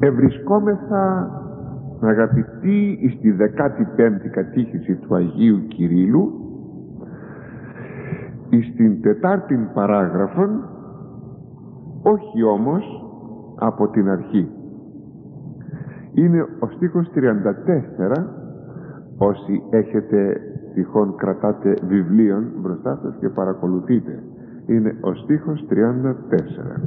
Ευρισκόμεθα, αγαπητοί, στη 15η κατήχηση του Αγίου Κυρίλλου, στην 4η παράγραφον, όχι όμως από την αρχή. Είναι ο στίχος 34, όσοι έχετε τυχόν κρατάτε βιβλίων μπροστά σας και παρακολουθείτε. Είναι ο στίχος 34.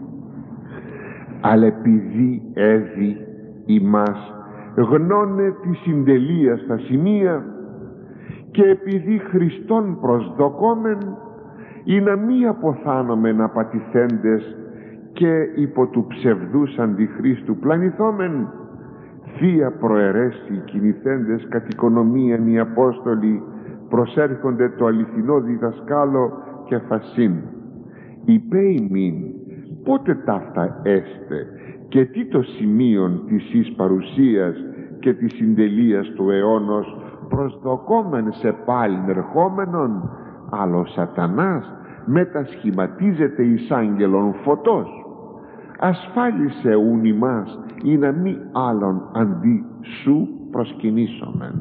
Αλλά επειδή έδει ημάς γνώνε τη συντελεία στα σημεία, και επειδή Χριστόν προσδοκόμεν, ή να μη αποθάνομεν απατηθέντες και υπό του ψευδούς αντιχρίστου πλανηθόμεν, θεία προαιρέσει κινηθέντες κατ' οικονομίαν οι Απόστολοι προσέρχονται το αληθινό διδασκάλο και φασίν. Υπέ ημίν πότε ταύτα έστε και τι το σημείον της εις παρουσίας και της συντελείας του αιώνος προσδοκόμεν σε πάλιν ερχόμενον, αλλά ο Σατανάς μετασχηματίζεται εις άγγελον φωτός. Ασφάλισε ούν ημάς ή να μη άλλον αντί σου προσκυνήσομεν.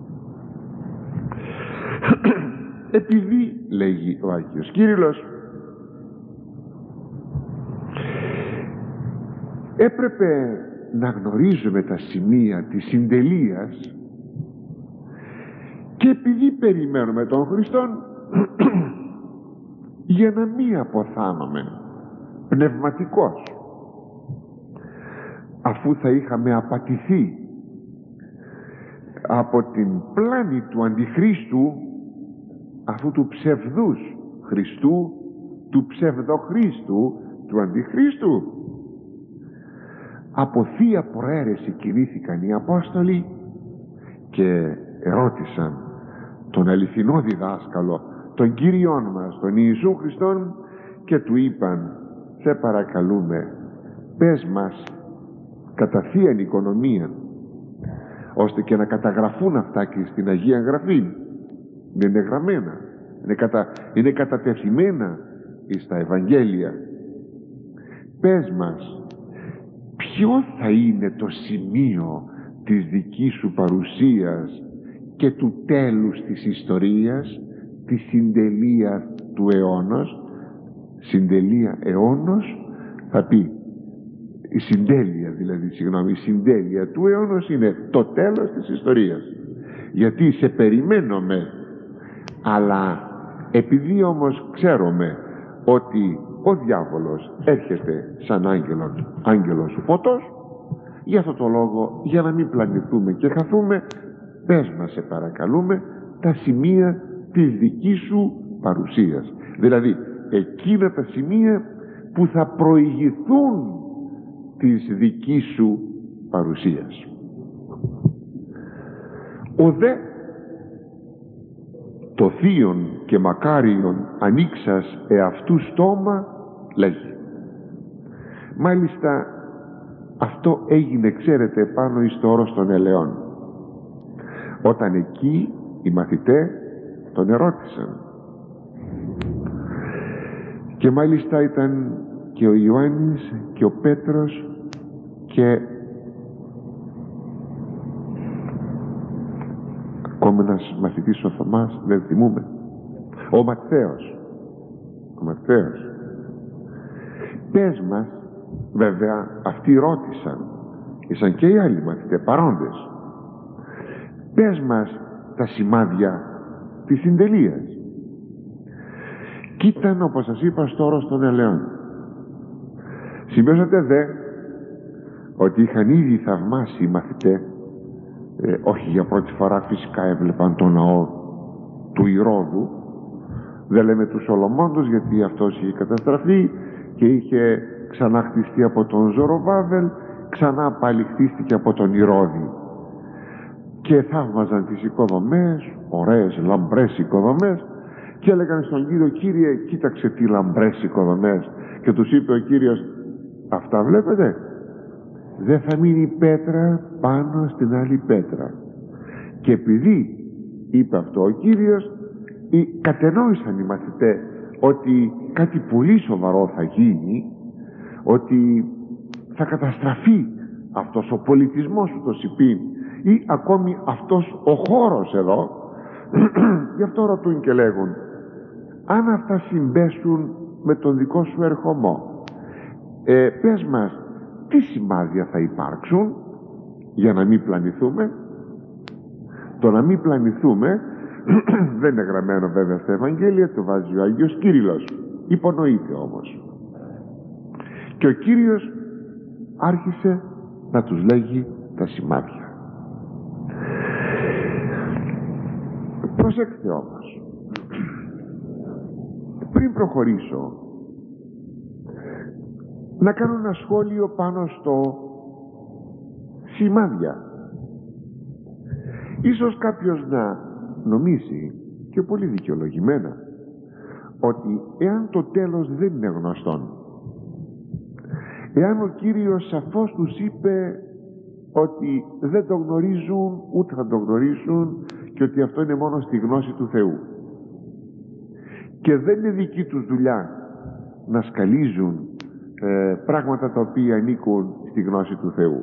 Επειδή, λέγει ο Άγιος Κύριλλος, έπρεπε να γνωρίζουμε τα σημεία της συντελείας, και επειδή περιμένουμε τον Χριστόν, για να μη αποθάνομεν πνευματικός, αφού θα είχαμε απατηθεί από την πλάνη του Αντιχρίστου, αφού του ψευδούς Χριστού, του ψευδοχρίστου, του Αντιχρίστου. Από θεία προαίρεση κινήθηκαν οι Απόστολοι και ερώτησαν τον αληθινό διδάσκαλο, τον Κύριον μας, τον Ιησού Χριστόν, και του είπαν, σε παρακαλούμε, πες μας κατά θείαν οικονομία, ώστε και να καταγραφούν αυτά και στην Αγία Γραφή. Είναι γραμμένα, είναι κατατεθειμένα στα Ευαγγέλια. Πες μας ποιο θα είναι το σημείο της δικής σου παρουσίας και του τέλους της ιστορίας, τη συντελεία του αιώνος. Συντελεία αιώνος θα πει, η συντέλεια δηλαδή, η συντέλεια του αιώνος είναι το τέλος της ιστορίας, γιατί σε περιμένουμε. Αλλά επειδή όμως ξέρουμε ότι ο διάβολος έρχεται σαν άγγελος φωτός, για αυτό το λόγο, για να μην πλανηθούμε και χαθούμε, πες μας σε παρακαλούμε τα σημεία της δικής σου παρουσίας, δηλαδή εκείνα τα σημεία που θα προηγηθούν της δικής σου παρουσίας. Ο δε το θείον και μακάριον ανοίξας εαυτού στόμα λέγει. Μάλιστα αυτό έγινε, ξέρετε, πάνω εις το όρος των ελαιών, όταν εκεί οι μαθητές τον ερώτησαν, και μάλιστα ήταν και ο Ιωάννης και ο Πέτρος και ακόμα ένας μαθητής, ο Θωμάς, δεν θυμούμε, ο Ματθαίος. Πες μας, βέβαια αυτοί ρώτησαν, ήσαν και οι άλλοι μαθητές παρόντες, πες μας τα σημάδια της συντελείας. Κι ήταν, όπως σας είπα, στο όρος των ελαιών. Σημειώσατε δε ότι είχαν ήδη θαυμάσει οι μαθητές, όχι για πρώτη φορά φυσικά έβλεπαν τον ναό του Ηρώδου, δεν λέμε του Σολομώντος, γιατί αυτός είχε καταστραφεί και είχε ξανά χτιστεί από τον Ζωροβάβελ, ξανά πάλι χτίστηκε από τον Ηρώδη, και θαύμαζαν τις οικοδομές, ωραίες λαμπρές οικοδομές, και έλεγαν στον Κύριο, Κύριε, κοίταξε τι λαμπρές οικοδομές. Και τους είπε ο Κύριος, αυτά βλέπετε, δεν θα μείνει πέτρα πάνω στην άλλη πέτρα. Και επειδή είπε αυτό ο Κύριος, κατενόησαν οι μαθητές ότι κάτι πολύ σοβαρό θα γίνει, ότι θα καταστραφεί αυτός ο πολιτισμός ούτως υπήν, ή ακόμη αυτός ο χώρος εδώ. Γι' αυτό ρωτούν και λέγουν, αν αυτά συμπέσουν με τον δικό σου ερχομό, πες μας τι σημάδια θα υπάρξουν για να μην πλανηθούμε. Το να μην πλανηθούμε δεν είναι γραμμένο βέβαια στα Ευαγγέλια, το βάζει ο Άγιος Κύριλλος, υπονοείται όμως. Και ο Κύριος άρχισε να τους λέγει τα σημάδια. Προσέξτε όμως, πριν προχωρήσω, να κάνω ένα σχόλιο πάνω στο σημάδια. Ίσως κάποιος να νομίζει, και πολύ δικαιολογημένα, ότι εάν το τέλος δεν είναι γνωστόν, εάν ο Κύριος σαφώς τους είπε ότι δεν το γνωρίζουν ούτε θα το γνωρίσουν και ότι αυτό είναι μόνο στη γνώση του Θεού και δεν είναι δική τους δουλειά να σκαλίζουν πράγματα τα οποία ανήκουν στη γνώση του Θεού.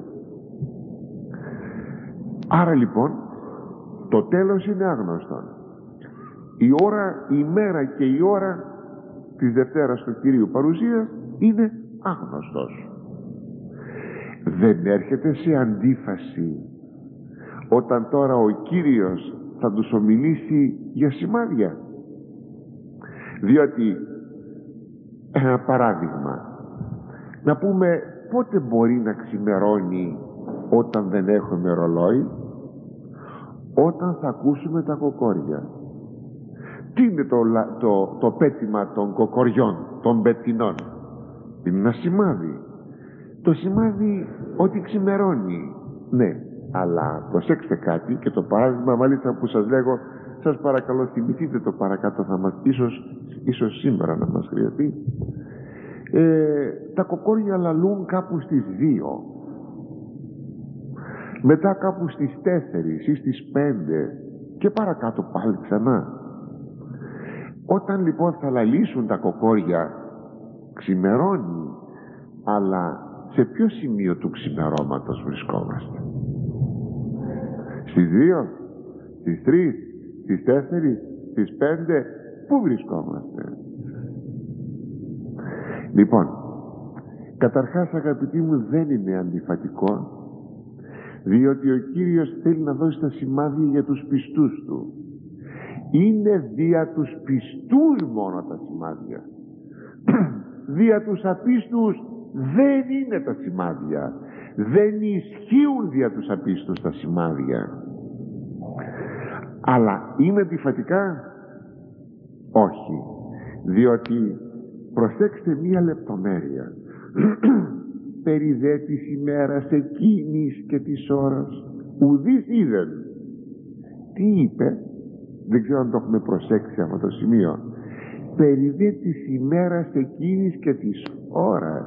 Άρα λοιπόν το τέλος είναι άγνωστο. Η ώρα, η μέρα και η ώρα της Δευτέρας του Κυρίου παρουσίας είναι άγνωστος. Δεν έρχεται σε αντίφαση όταν τώρα ο Κύριος θα τους ομιλήσει για σημάδια? Διότι ένα παράδειγμα, να πούμε πότε μπορεί να ξημερώνει όταν δεν έχουμε ρολόι? Όταν θα ακούσουμε τα κοκόρια. Τι είναι το πέτημα των κοκοριών, των πετινών? Είναι ένα σημάδι. Το σημάδι ότι ξημερώνει. Ναι, αλλά προσέξτε κάτι, και το παράδειγμα μάλιστα που σας λέγω, σας παρακαλώ θυμηθείτε το παρακάτω, θα μας, ίσως σήμερα να μας χρειαστεί. Τα κοκόρια λαλούν κάπου στις 2, μετά κάπου στις 4 ή στις 5 και παρακάτω πάλι ξανά. Όταν λοιπόν θα λαλήσουν τα κοκόρια, ξημερώνει, αλλά σε ποιο σημείο του ξημερώματος βρισκόμαστε? Στις 2, στις 3, στις 4, στις 5? Πού βρισκόμαστε? Λοιπόν, καταρχάς αγαπητοί μου, δεν είναι αντιφατικό, διότι ο Κύριος θέλει να δώσει τα σημάδια για τους πιστούς του. Είναι δια τους πιστούς μόνο τα σημάδια. Δια τους απίστους δεν είναι τα σημάδια. Δεν ισχύουν δια τους απίστους τα σημάδια. Αλλά είναι αντιφατικά? Όχι. Διότι προσέξτε μία λεπτομέρεια. Περί δε της ημέρας εκείνης και της ώρας ουδείς είδεν. Τι είπε? Δεν ξέρω αν το έχουμε προσέξει αυτό το σημείο. Περί δε της ημέρας εκείνης και της ώρας,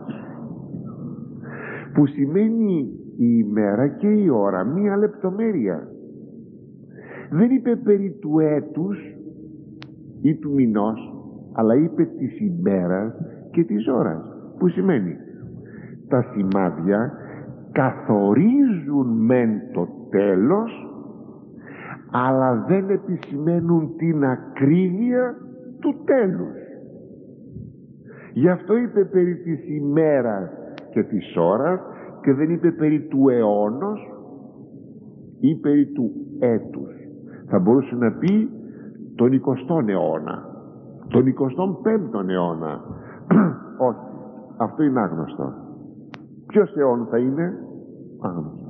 που σημαίνει η ημέρα και η ώρα μία λεπτομέρεια. Δεν είπε περί του έτους ή του μηνός, αλλά είπε της ημέρας και της ώρας, που σημαίνει τα σημάδια καθορίζουν μεν το τέλος, αλλά δεν επισημαίνουν την ακρίβεια του τέλους. Γι' αυτό είπε περί της ημέρας και της ώρας και δεν είπε περί του αιώνος ή περί του έτους. Θα μπορούσε να πει τον 20ο αιώνα, τον 25ο αιώνα. Όχι, αυτό είναι άγνωστο. Ποιος αιών θα είναι? Άγνωστο.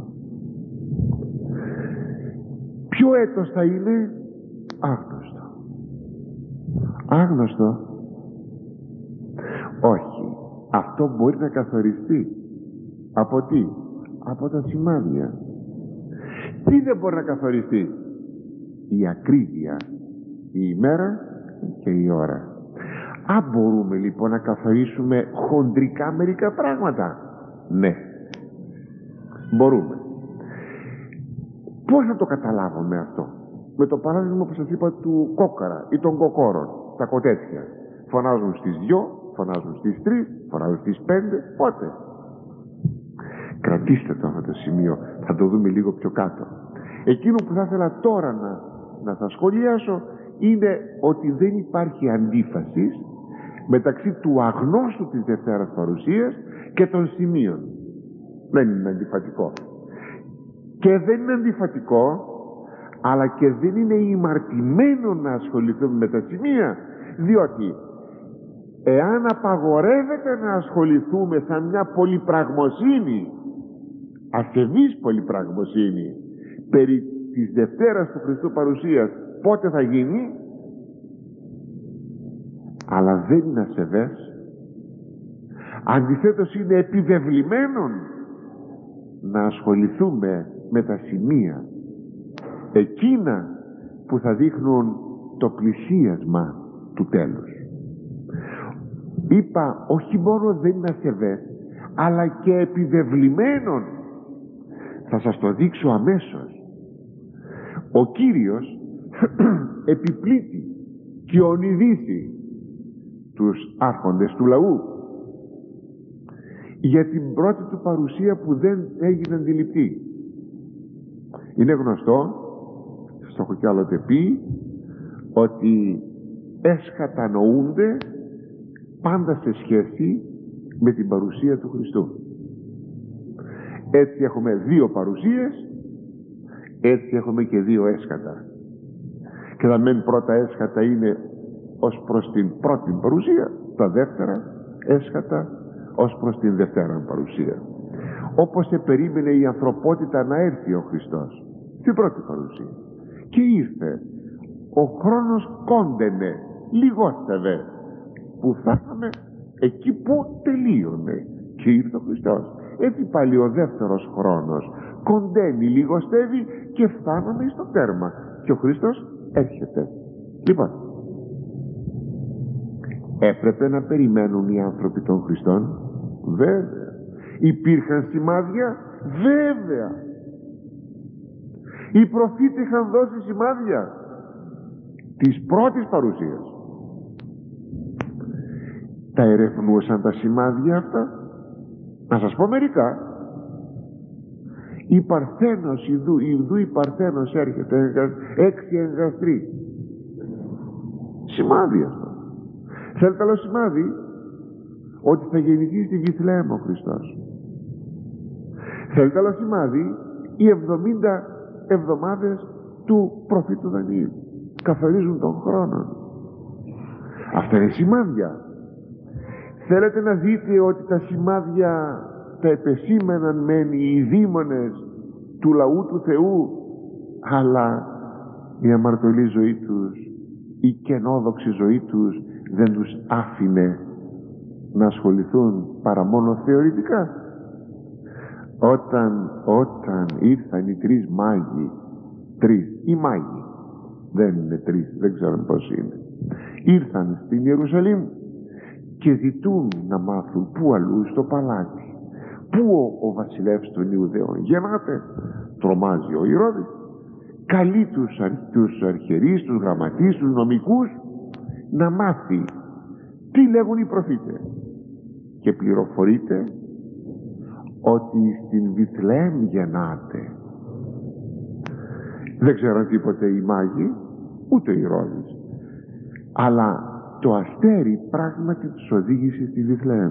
Ποιο έτος θα είναι? Άγνωστο. Άγνωστο. Όχι. Αυτό μπορεί να καθοριστεί. Από τι? Από τα σημάδια. Τι δεν μπορεί να καθοριστεί? Η ακρίβεια, η ημέρα και η ώρα. Αν μπορούμε λοιπόν να καθορίσουμε χοντρικά μερικά πράγματα? Ναι, μπορούμε. Πώς θα το καταλάβουμε αυτό? Με το παράδειγμα που σας είπα του κόκαρα ή των κοκόρων, τα κοτέτσια. Φωνάζουν στις 2, φωνάζουν στις 3, φωνάζουν στις 5, πότε? κρατήστε το αυτό το σημείο, θα το δούμε λίγο πιο κάτω. Εκείνο που θα ήθελα τώρα να σας σχολιάσω είναι ότι δεν υπάρχει αντίφαση μεταξύ του αγνώστου της Δευτέρας Παρουσίας και των σημείων. Δεν είναι αντιφατικό. Και δεν είναι αντιφατικό, αλλά και δεν είναι ημαρτημένο να ασχοληθούμε με τα σημεία, διότι εάν απαγορεύεται να ασχοληθούμε σαν μια πολυπραγμοσύνη, ασεβής πολυπραγμοσύνη, περί της Δευτέρας του Χριστού Παρουσίας, πότε θα γίνει? Αλλά δεν είναι ασεβές, αντιθέτως είναι επιβεβλημένον να ασχοληθούμε με τα σημεία εκείνα που θα δείχνουν το πλησίασμα του τέλους. Είπα, όχι μόνο δεν είναι ασεβές, αλλά και επιβεβλημένον. Θα σας το δείξω αμέσως. Ο Κύριος επιπλήττει και ονειδήσει τους άρχοντες του λαού για την πρώτη του παρουσία που δεν έγινε αντιληπτή. Είναι γνωστό, στο έχω κι άλλοτε πει, ότι εσκατανοούνται πάντα σε σχέση με την παρουσία του Χριστού. Έτσι έχουμε δύο παρουσίες, έτσι έχουμε και δύο έσκατα. Και τα μεν πρώτα έσκατα είναι ως προς την πρώτη παρουσία, τα δεύτερα έσκατα ως προς την δευτέρα παρουσία. Όπως περίμενε η ανθρωπότητα να έρθει ο Χριστός στην πρώτη παρουσία, και ήρθε, ο χρόνος κόντενε, λιγόστευε, που θα είχαμε εκεί που τελείωνε και ήρθε ο Χριστός. Έτσι πάλι ο δεύτερος χρόνος κοντένει, λιγοστεύει και φτάνουμε στο τέρμα και ο Χριστός έρχεται. Λοιπόν, έπρεπε να περιμένουν οι άνθρωποι των Χριστών? Βέβαια. Υπήρχαν σημάδια? Βέβαια. Οι προφήτες είχαν δώσει σημάδια της πρώτης παρουσίας. Τα ερευνούσαν τα σημάδια αυτά? Να σας πω μερικά. Η Παρθένος, ιδού η Παρθένος έρχεται, 6 εγγαστροί. Σημάδι αυτό. Θέλετε άλλο σημάδι? Ότι θα γεννηθεί στη Βιθλεέμ ο Χριστός. Θέλετε άλλο σημάδι? Οι 70 εβδομάδες του προφήτου Δανιήλ καθορίζουν τον χρόνο. Αυτά είναι σημάδια. Θέλετε να δείτε ότι τα σημάδια τα επεσήμεναν μεν οι δήμονες του λαού του Θεού, αλλά η αμαρτωλή ζωή τους, η κενόδοξη ζωή τους δεν τους άφηνε να ασχοληθούν παρά μόνο θεωρητικά. Όταν ήρθαν οι 3 μάγοι, 3 οι μάγοι, δεν είναι 3, δεν ξέρω πώς είναι, ήρθαν στην Ιερουσαλήμ και ζητούν να μάθουν πού αλλού στο παλάτι, πού ο βασιλεύς των Ιουδαίων γεννάται. Τρομάζει ο Ηρώδης, καλεί τους αρχιερείς, τους γραμματείς, τους νομικούς να μάθει τι λέγουν οι προφήτες, και πληροφορείται ότι στην Βιθλεέμ γεννάται. Δεν ξέραν τίποτε οι μάγοι, ούτε οι Ηρώδης, αλλά το αστέρι πράγματι τους οδήγησε στη Βιθλεέμ.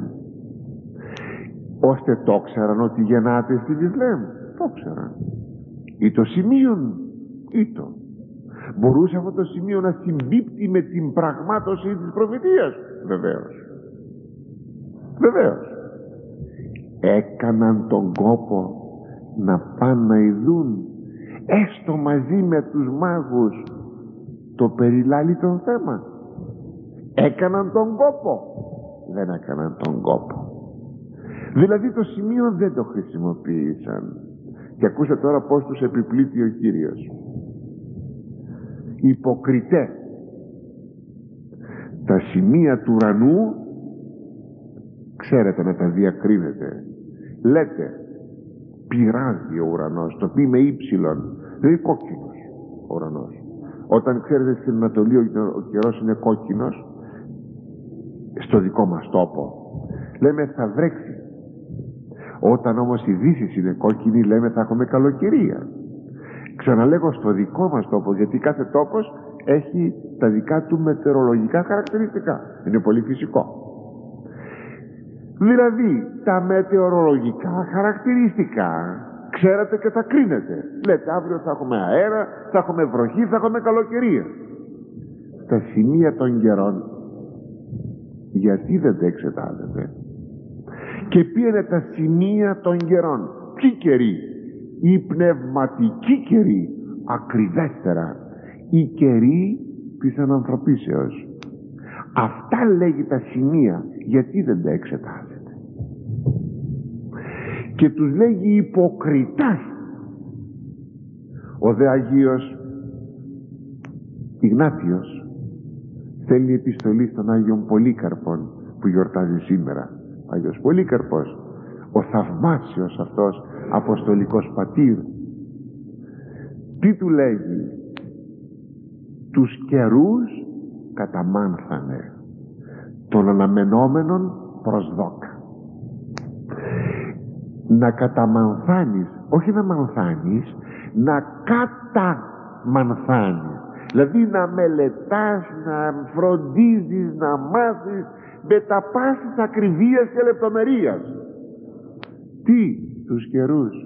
Ώστε το ξέραν ότι γεννάται στη Βιθλεέμ? Το ξέραν. Ή το σημείον? Ήτο. Μπορούσε αυτό το σημείο να συμπίπτει με την πραγμάτωση της προφητείας? Βεβαίως. Βεβαίως. Έκαναν τον κόπο να πάνε να ειδούν, έστω μαζί με τους μάγους, το περιλάλητον θέμα? Έκαναν τον κόπο? Δεν έκαναν τον κόπο. Δηλαδή το σημείο δεν το χρησιμοποίησαν. Και ακούστε τώρα πως τους επιπλήττει ο Κύριος. Υποκριτέ, τα σημεία του ουρανού ξέρετε να τα διακρίνετε. Λέτε πειράζει ο ουρανός, το πει με ύψιλον, δηλαδή κόκκινος ο ουρανός. Όταν ξέρετε στην Ανατολή ο καιρός είναι κόκκινος, στο δικό μας τόπο λέμε θα βρέξει. Όταν όμως η Δύση είναι κόκκινη, λέμε θα έχουμε καλοκαιρία. Ξαναλέγω, στο δικό μας τόπο, γιατί κάθε τόπος έχει τα δικά του μετεωρολογικά χαρακτηριστικά. Είναι πολύ φυσικό. Δηλαδή τα μετεωρολογικά χαρακτηριστικά ξέρετε και τα κρίνετε. Λέτε αύριο θα έχουμε αέρα, θα έχουμε βροχή, θα έχουμε καλοκαιρία. Τα σημεία των καιρών γιατί δεν τα εξετάζετε? Και ποια είναι τα σημεία των καιρών? Ποιοι καιροί? Οι πνευματικοί καιροί, ακριβέστερα οι καιροί της ανανθρωπίσεως. Αυτά λέγει τα σημεία. Γιατί δεν τα εξετάζετε? Και τους λέγει υποκριτάς. Ο δε Αγίος Ιγνάτιος στέλνει επιστολή στον Άγιον Πολύκαρπον που γιορτάζει σήμερα. Άγιος Πολύκαρπος, ο θαυμάσιος αυτός αποστολικός πατήρ, τι του λέγει? Τους καιρούς καταμάνθανε των αναμενόμενων προσδόκα. Να καταμανθάνεις, όχι να μανθάνεις, να καταμανθάνεις. Δηλαδή να μελετάς, να φροντίζεις, να μάθεις με τα πάσης ακριβίας και λεπτομερίας. Τι? Τους καιρούς.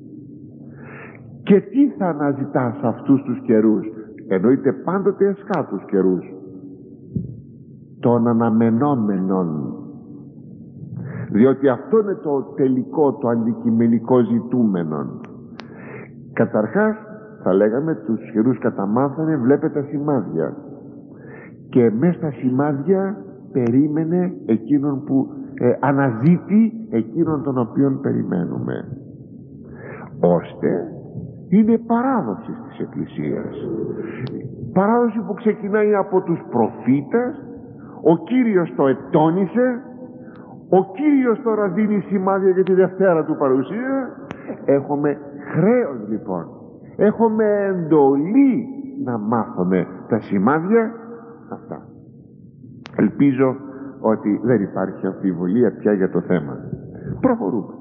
Και τι θα αναζητάς αυτούς τους καιρούς? Εννοείται πάντοτε εσχά τους καιρούς των αναμενόμενων, διότι αυτό είναι το τελικό, το αντικειμενικό ζητούμενο. Καταρχάς θα λέγαμε τους καιρούς καταμάθανε, βλέπετε τα σημάδια, και μέσα στα σημάδια περίμενε εκείνον που αναζήτη εκείνον τον οποίον περιμένουμε, ώστε είναι παράδοση της Εκκλησίας, παράδοση που ξεκινάει από τους προφήτες. Ο Κύριος το ετώνησε, ο Κύριος τώρα δίνει σημάδια για τη Δευτέρα του παρουσία. Έχουμε χρέος λοιπόν, έχουμε εντολή να μάθουμε τα σημάδια αυτά. Ελπίζω ότι δεν υπάρχει αμφιβολία πια για το θέμα. Προχωρούμε.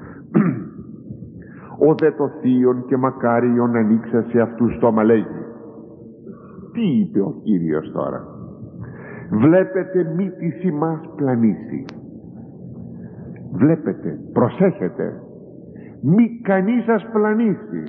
Ο δε το θείον και μακάριον ανοίξα σε αυτούς στόμα λέγει. Τι είπε ο Κύριος τώρα? Βλέπετε μη της ημάς πλανήσει. Βλέπετε, προσέχετε, μη κανείς σας πλανήσει.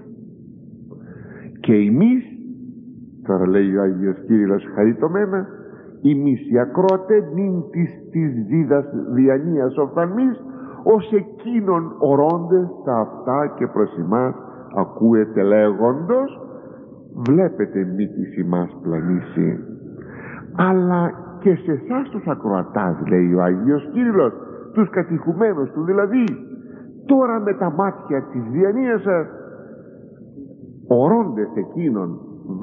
Και εμείς, τώρα λέει ο Άγιος Κύριλλος χαριτωμένα, εμείς οι ακρότε νυν της δίδας διανοίας οφθαλμής, ως εκείνων ορώντες τα αυτά και προς ημάς ακούετε λέγοντος, βλέπετε μη της ημάς πλανήσει. Αλλά και σε εσάς τους ακροατάς, λέει ο Άγιος Κύριλλος, τους κατηχουμένους του δηλαδή, τώρα με τα μάτια της διανοίας σας, ορώντες εκείνον,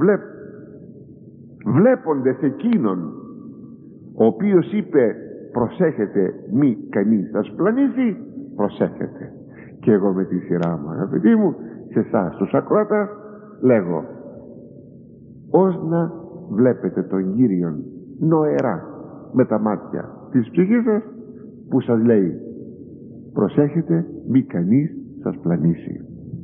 βλέποντες εκείνον ο οποίος είπε προσέχετε μη κανείς σας πλανήσει, προσέχετε. Και εγώ με τη σειρά μου, αγαπητοί μου, σε εσάς τους ακροατάς λέγω, ως να βλέπετε τον Κύριον νοερά με τα μάτια της ψυχής σας, που σας λέει προσέχετε μη κανείς σας πλανήσει.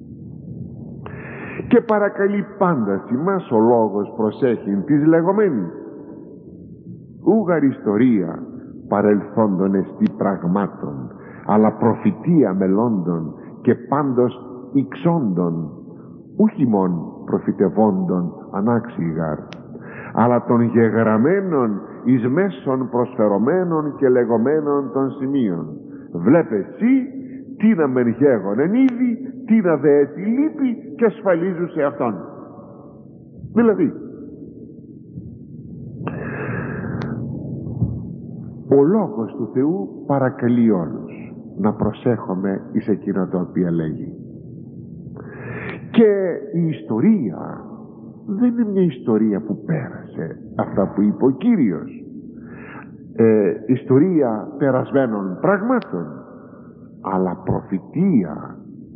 Και παρακαλεί πάντα σημάς ο λόγος προσέχειν της λεγόμενης ούγαρ ιστορία παρελθόντων εστί πραγμάτων, αλλά προφητεία μελλόντων και πάντως ηξόντων, ούχι μόν προφητευόντων ανάξιγαρ, αλλά των γεγραμμένων εις μέσων προσφερωμένων και λεγόμενων των σημείων. Βλέπε εσύ τι να μεν γέγονεν ήδη, τι να δε έτσι λείπει και ασφαλίζουν σε αυτόν. Δηλαδή ο λόγος του Θεού παρακαλεί όλους να προσέχουμε εις εκείνα τα οποία λέγει. Και η ιστορία δεν είναι μια ιστορία που πέρασε, αυτά που είπε ο Κύριος, ιστορία περασμένων πραγμάτων, αλλά προφητεία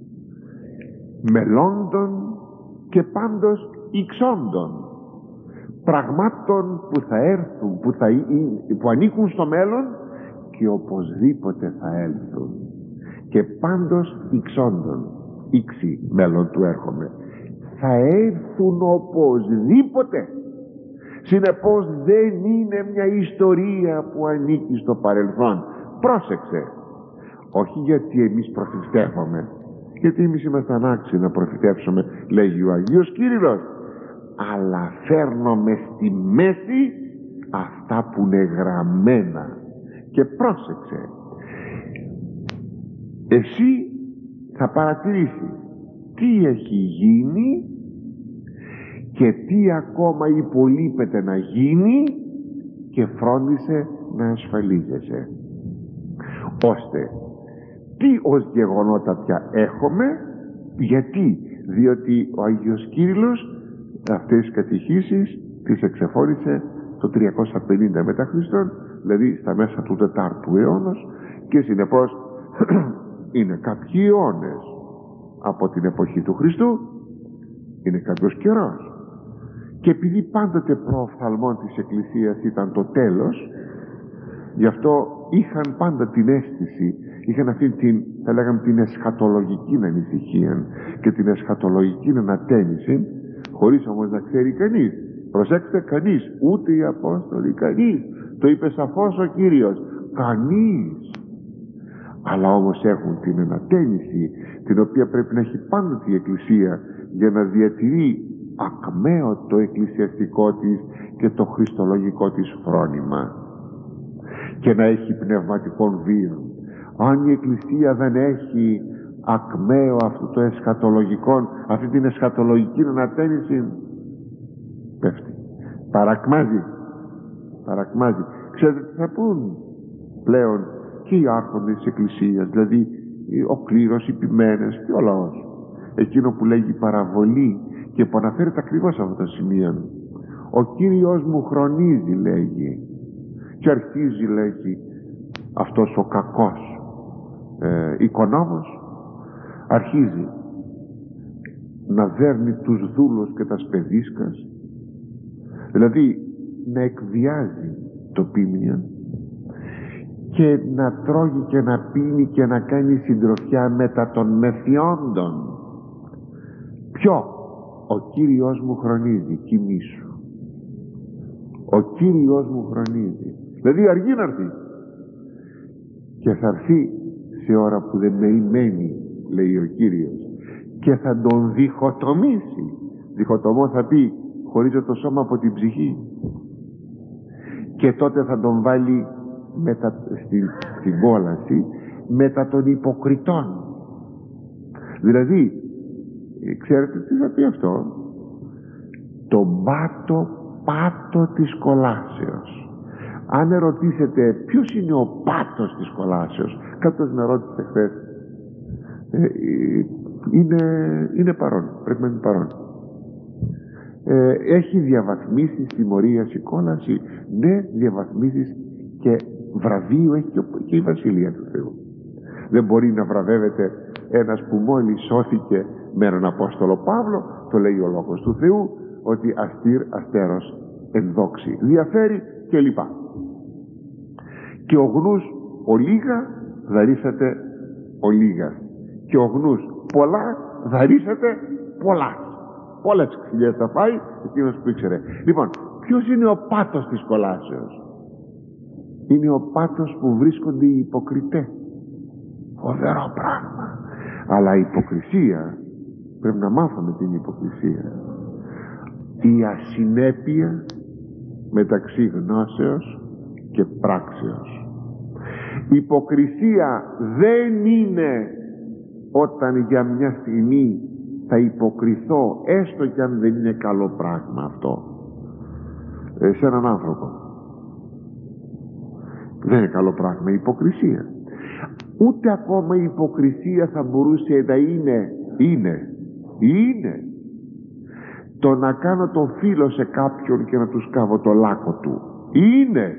μελλόντων και πάντως ηξόντων, πραγμάτων που θα έρθουν, που ανήκουν στο μέλλον και οπωσδήποτε θα έλθουν. και πάντως ηξόντων, ήξι μέλλον του έρχομαι, θα έρθουν οπωσδήποτε. Συνεπώς δεν είναι μια ιστορία που ανήκει στο παρελθόν. Πρόσεξε, όχι γιατί εμείς προφητεύουμε, γιατί εμείς είμαστε ανάξιοι να προφητεύσουμε, λέγει ο Αγίος Κύριλλος, αλλά φέρνουμε στη μέση αυτά που είναι γραμμένα. Και πρόσεξε, εσύ θα παρατηρήσεις τι έχει γίνει και τι ακόμα υπολείπεται να γίνει, και φρόντισε να ασφαλίζεσαι, ώστε τι ως γεγονότα πια έχουμε. Γιατί? Διότι ο Αγίος Κύριλλος αυτές τις κατηχήσεις τις εξεφόρησε το 350 μετά Χριστόν, δηλαδή στα μέσα του 4ου αιώνος, και συνεπώς είναι κάποιοι αιώνες από την εποχή του Χριστού, είναι κάποιος καιρός. Και επειδή πάντοτε προοφθαλμόν της Εκκλησίας ήταν το τέλος, γι' αυτό είχαν πάντα την αίσθηση, είχαν αυτή την, θα λέγαμε, την εσχατολογική ανησυχία και την εσχατολογική ανατένιση, χωρίς όμως να ξέρει κανείς. Προσέξτε, κανείς, ούτε οι Απόστολοι, κανείς. Το είπε σαφώς ο Κύριος, κανείς. Αλλά όμως έχουν την ανατένιση, την οποία πρέπει να έχει πάντοτε η Εκκλησία για να διατηρεί ακμαίο το εκκλησιαστικό της και το χριστολογικό της φρόνημα, και να έχει πνευματικών βίων. Αν η Εκκλησία δεν έχει ακμαίο αυτό το εσχατολογικό, αυτή την εσχατολογική ανατένιση, πέφτει, παρακμάζει. Ξέρετε τι θα πούν πλέον και οι άρχοντες της Εκκλησίας, δηλαδή ο κλήρος, οι ποιμένες και ο λαός, εκείνο που λέγει παραβολή και που αναφέρεται ακριβώς σε αυτό το σημείο. Ο Κύριος μου χρονίζει, λέγει, και αρχίζει, λέγει, αυτός ο κακός οικονόμος, αρχίζει να δέρνει τους δούλους και τα σπεδίσκας, δηλαδή να εκβιάζει το πίμνιο και να τρώγει και να πίνει και να κάνει συντροφιά μετά των μεθιόντων. Ποιο? Ο Κύριος μου χρονίζει, κοιμήσου. Ο Κύριος μου χρονίζει, δηλαδή αργεί να έρθει, και θα έρθει σε ώρα που δεν μένει, λέει ο Κύριος, και θα τον διχοτομήσει. Διχοτομό θα πει χωρίζω το σώμα από την ψυχή, και τότε θα τον βάλει στην κόλαση μετά των υποκριτών. Δηλαδή, ξέρετε τι θα πει αυτό? Το πάτο της κολάσεως. Αν ερωτήσετε ποιος είναι ο πάτος της κολάσεως, κάποιος με ρώτησε χθες, είναι παρόν, πρέπει να είναι παρόν. Έχει διαβαθμίσεις τιμωρίας η κόλαση? Ναι, διαβαθμίσεις, και βραβείο έχει και η Βασιλεία του Θεού. Δεν μπορεί να βραβεύεται ένας που μόλις σώθηκε με έναν Απόστολο Παύλο, το λέει ο Λόγος του Θεού, ότι αστήρ αστέρος ενδόξη, διαφέρει κλπ. Και ο γνούς ολίγα δαρίσατε ολίγα, και ο γνούς πολλά δαρίσατε πολλά. Πολλές ξυλιές θα φάει εκείνος που ήξερε. Λοιπόν, ποιος είναι ο πάτος της κολάσεως? Είναι ο πάτος που βρίσκονται οι υποκριτές. Φοβερό πράγμα. Αλλά η υποκρισία, πρέπει να μάθουμε την υποκρισία, η ασυνέπεια μεταξύ γνώσεως και πράξεως. Υποκρισία δεν είναι όταν για μια στιγμή θα υποκριθώ, έστω και αν δεν είναι καλό πράγμα αυτό, σε έναν άνθρωπο. Δεν είναι καλό πράγμα η υποκρισία. Ούτε ακόμα η υποκρισία θα μπορούσε να είναι το να κάνω τον φίλο σε κάποιον και να του σκάβω το λάκκο του. Είναι.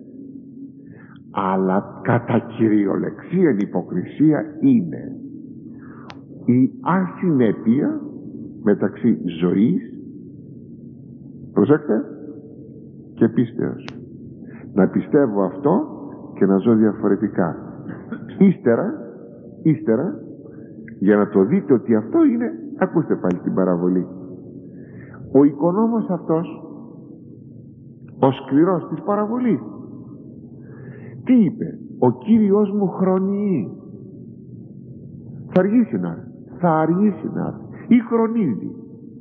Αλλά κατά κυριολεξία η υποκρισία είναι η ασυνέπεια μεταξύ ζωής, προσέξτε, και πίστεως. Να πιστεύω αυτό και να ζω διαφορετικά. Ύστερα, για να το δείτε ότι αυτό είναι, ακούστε πάλι την παραβολή. Ο οικονόμος αυτός, ο σκληρός της παραβολής, τι είπε? Ο Κύριος μου χρονιεί. Θα αργήσει να έρθει, θα αργήσει να έρθει, ή χρονίζει.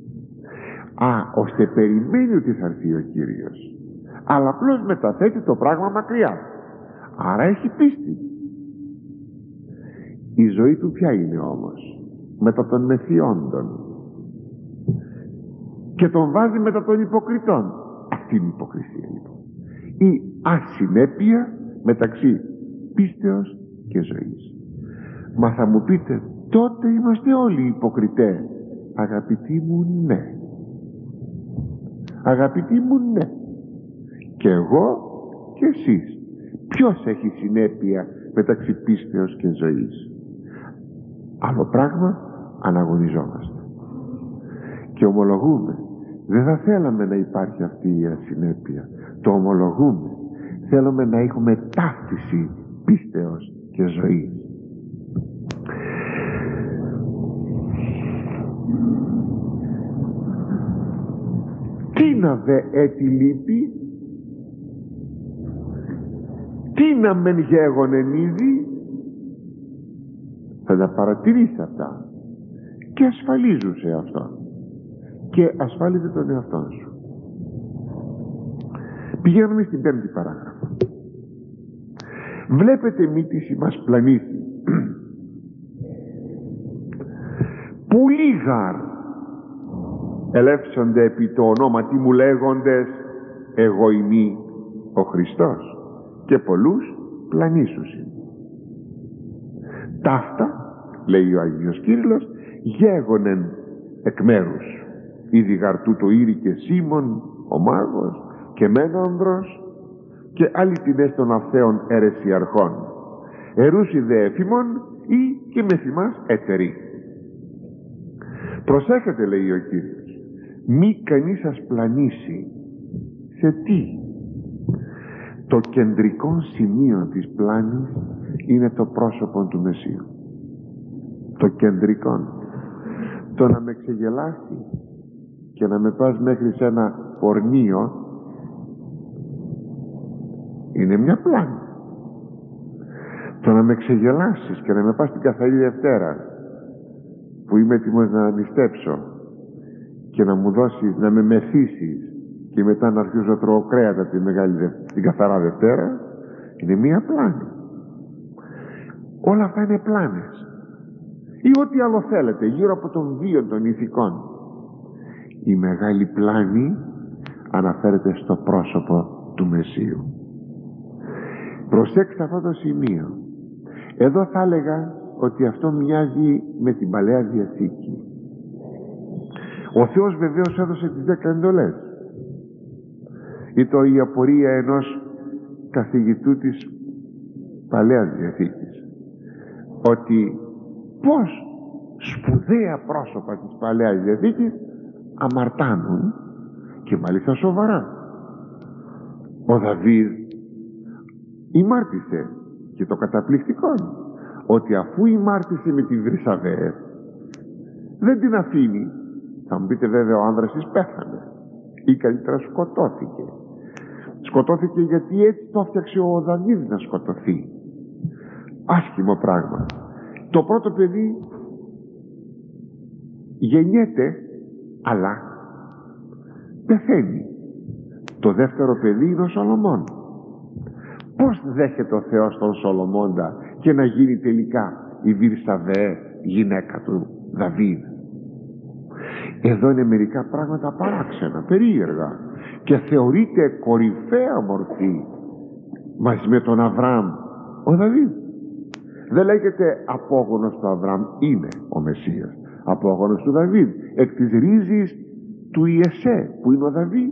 Ώστε περιμένει ότι θα έρθει ο Κύριος, αλλά απλώς μεταθέτει το πράγμα μακριά. Άρα έχει πίστη. Η ζωή του ποια είναι όμως? Μετά των μεθιόντων, και τον βάζει μετά των υποκριτών. Αυτή είναι η υποκρισία λοιπόν, η ασυνέπεια μεταξύ πίστεως και ζωής. Μα θα μου πείτε, τότε είμαστε όλοι υποκριτές. Αγαπητοί μου, ναι. Αγαπητοί μου, ναι. Και εγώ και εσείς. Ποιος έχει συνέπεια μεταξύ πίστεως και ζωής? Άλλο πράγμα, αναγωνιζόμαστε και ομολογούμε. Δεν θα θέλαμε να υπάρχει αυτή η ασυνέπεια. Το ομολογούμε. Θέλουμε να έχουμε ταύτιση πίστεως και ζωής. Τι να δε έτη λύπη, τι να μεν γέγονεν ήδη. Θα τα παρατηρήσει αυτά και ασφαλίζουν σε αυτόν και ασφάλιζε τον εαυτόν σου. Πηγαίνουμε στην 5η παράγραφο. Βλέπετε μύτηση μας πλανήθη. Πολλοί γάρ ελεύσονται επί το ονόματι μου λέγοντες εγώ ημί ο Χριστός, και πολλούς πλανήσουσιν. Ταύτα, λέει ο Άγιος Κύριλλος, γέγονεν εκ μέρους. Ήδη γαρτού το Ήρη και Σίμων ο μάγος και Μένανδρος και άλλοι τινές των αυθαίων αιρεσιαρχών. Ερούσι δε έφημον ή και με θυμάς έτεροι. Προσέχετε, λέει ο Κύριος, μη κανείς σας πλανήσει. Σε τι? Το κεντρικό σημείο της πλάνης είναι το πρόσωπο του Μεσσίου. Το κεντρικό. Το να με ξεγελάσει και να με πας μέχρι σε ένα πορνείο είναι μια πλάνη. Το να με ξεγελάσεις και να με πας την Καθαρή Δευτέρα που είμαι έτοιμος να νηστέψω και να μου δώσεις, να με μεθύσεις και μετά να αρχίσω να τρώω κρέατα την Καθαρά Δευτέρα, είναι μία πλάνη. Όλα αυτά είναι πλάνες ή ό,τι άλλο θέλετε γύρω από τον βίο των ηθικών. Η μεγάλη πλάνη αναφέρεται στο πρόσωπο του Μεσσίου. Προσέξτε αυτό το σημείο. Εδώ θα έλεγα ότι αυτό μοιάζει με την Παλαιά Διαθήκη. Ο Θεός βεβαίως έδωσε τις 10 εντολές. Ήταν η απορία ενός καθηγητού της Παλαιάς Διαθήκης, ότι πως σπουδαία πρόσωπα της Παλαιάς Διαθήκης αμαρτάνουν, και μάλιστα σοβαρά. Ο Δαβίδ ημάρτησε, και το καταπληκτικό ότι αφού ημάρτησε με τη Βρυσαβέ δεν την αφήνει. Θα μου πείτε βέβαια ο άνδρας της πέθανε ή καλύτερα σκοτώθηκε γιατί έτσι το έφτιαξε ο Δαβίδ να σκοτωθεί. Άσχημο πράγμα. Το πρώτο παιδί γεννιέται αλλά πεθαίνει. Το δεύτερο παιδί είναι ο Σολομών. Πως δέχεται ο Θεός τον Σολομώντα και να γίνει τελικά η Βυρσαβέ γυναίκα του Δαβίδ? Εδώ είναι μερικά πράγματα παράξενα, περίεργα, και θεωρείται κορυφαία μορφή μαζί με τον Αβραάμ ο Δαβίδ. Δεν λέγεται απόγονος του Αβραάμ, είναι ο Μεσσίας, απόγονος του Δαβίδ, εκ της ρίζης του Ιεσέ που είναι ο Δαβίδ.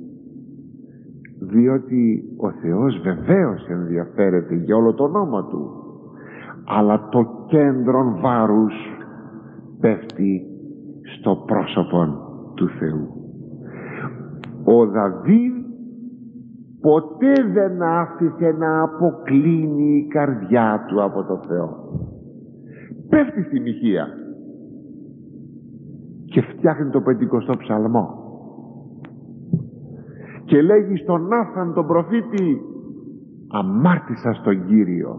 Διότι ο Θεός βεβαίως ενδιαφέρεται για όλο το όνομα του, αλλά το κέντρο βάρους πέφτει στο πρόσωπο του Θεού. Ο Δαβίδ ποτέ δεν άφησε να αποκλίνει η καρδιά του από το Θεό. πέφτει στη μοιχεία και φτιάχνει το 50ο ψαλμό και λέγει στον Νάθαν τον προφήτη, αμάρτησα στον Κύριο.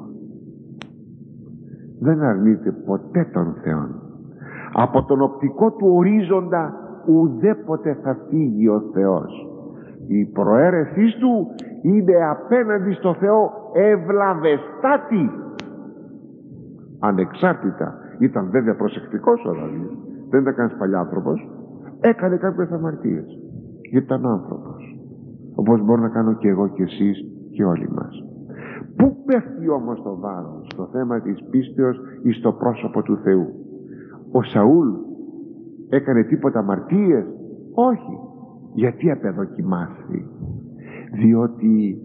Δεν αρνείται ποτέ τον Θεό. Από τον οπτικό του ορίζοντα ουδέποτε θα φύγει ο Θεός. Η προαίρεσή του είναι απέναντι στο Θεό ευλαβεστάτη. Ανεξάρτητα, ήταν βέβαια προσεκτικός ο Δαβίδ, δεν ήταν κανένας παλιάνθρωπος, έκανε κάποιες αμαρτίες γιατί ήταν άνθρωπος, όπως μπορώ να κάνω και εγώ και εσείς και όλοι μας. Πού πέφτει όμως το βάρος? Στο θέμα της πίστεως ή στο πρόσωπο του Θεού? Ο Σαούλ έκανε τίποτα αμαρτίες? Όχι. Γιατί απεδοκιμάστη? Διότι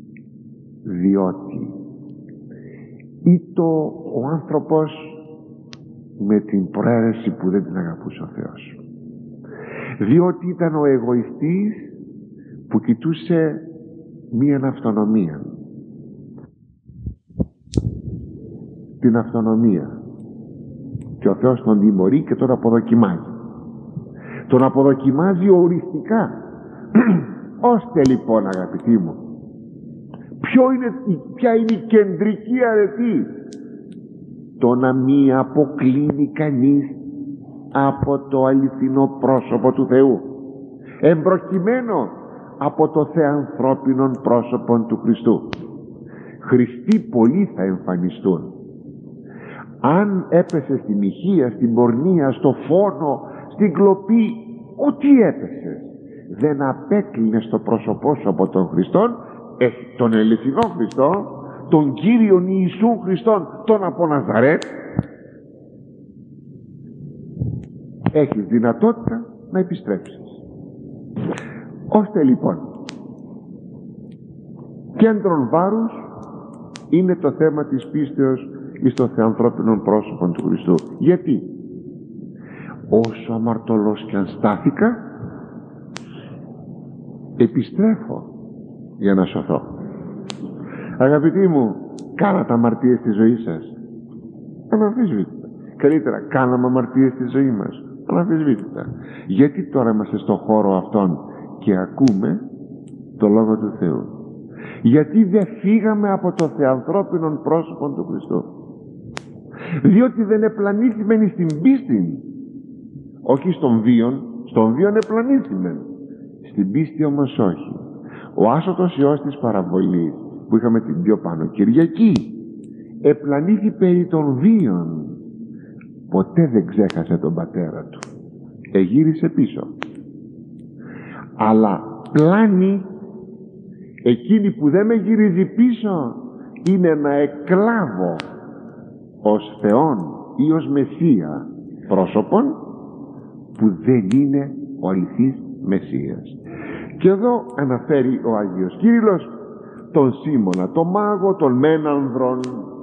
ήτο ο άνθρωπος με την προαίρεση που δεν την αγαπούσε ο Θεός, διότι ήταν ο εγωιστής που κοιτούσε μίαν αυτονομία, την αυτονομία, και ο Θεός τον τιμωρεί και τον αποδοκιμάζει. Τον αποδοκιμάζει οριστικά. Ώστε λοιπόν, αγαπητοί μου, ποια είναι η κεντρική αρετή? Το να μη αποκλίνει κανείς από το αληθινό πρόσωπο του Θεού, εμπροκειμένο από το θεανθρώπινον πρόσωπον του Χριστού. Χριστοί πολλοί θα εμφανιστούν. Αν έπεσε στη μοιχεία, στην πορνεία, στο φόνο, στην κλοπή, ό,τι έπεσε, δεν απέκλεινε στο πρόσωπό σου από τον Χριστόν, τον αληθινό Χριστό, τον Κύριον Ιησού Χριστόν, τον από Ναζαρέτ, έχεις δυνατότητα να επιστρέψεις. Ώστε λοιπόν, κέντρον βάρους είναι το θέμα της πίστεως εις το θεανθρώπινον πρόσωπον του Χριστού. Γιατί? Όσο αμαρτωλός κι αν στάθηκα, επιστρέφω για να σωθώ. Αγαπητοί μου, κάνατε αμαρτίες στη ζωή σας? Αναμφισβήτητα. Καλύτερα, κάναμε αμαρτίες στη ζωή μας? Αναμφισβήτητα. Γιατί τώρα είμαστε στον χώρο αυτόν και ακούμε το Λόγο του Θεού? Γιατί δεν φύγαμε από το θεανθρώπινον πρόσωπο του Χριστού? Διότι δεν επλανήθημεν στην πίστη. Όχι στον βίον, στον βίον επλανήθημεν, στην πίστη όμως όχι. Ο άσωτος Υιός της παραβολής που είχαμε την πιο πάνω Κυριακή επλανήθη περί των βίων, ποτέ δεν ξέχασε τον πατέρα του, εγύρισε πίσω. Αλλά πλάνη εκείνη που δεν με γυρίζει πίσω είναι να εκλάβω ως Θεόν ή ως Μεσσία πρόσωπον που δεν είναι ο αληθής Μεσσίας. Και εδώ αναφέρει ο Άγιος Κύριλλος τον Σίμωνα, τον μάγο, τον Μένανδρον.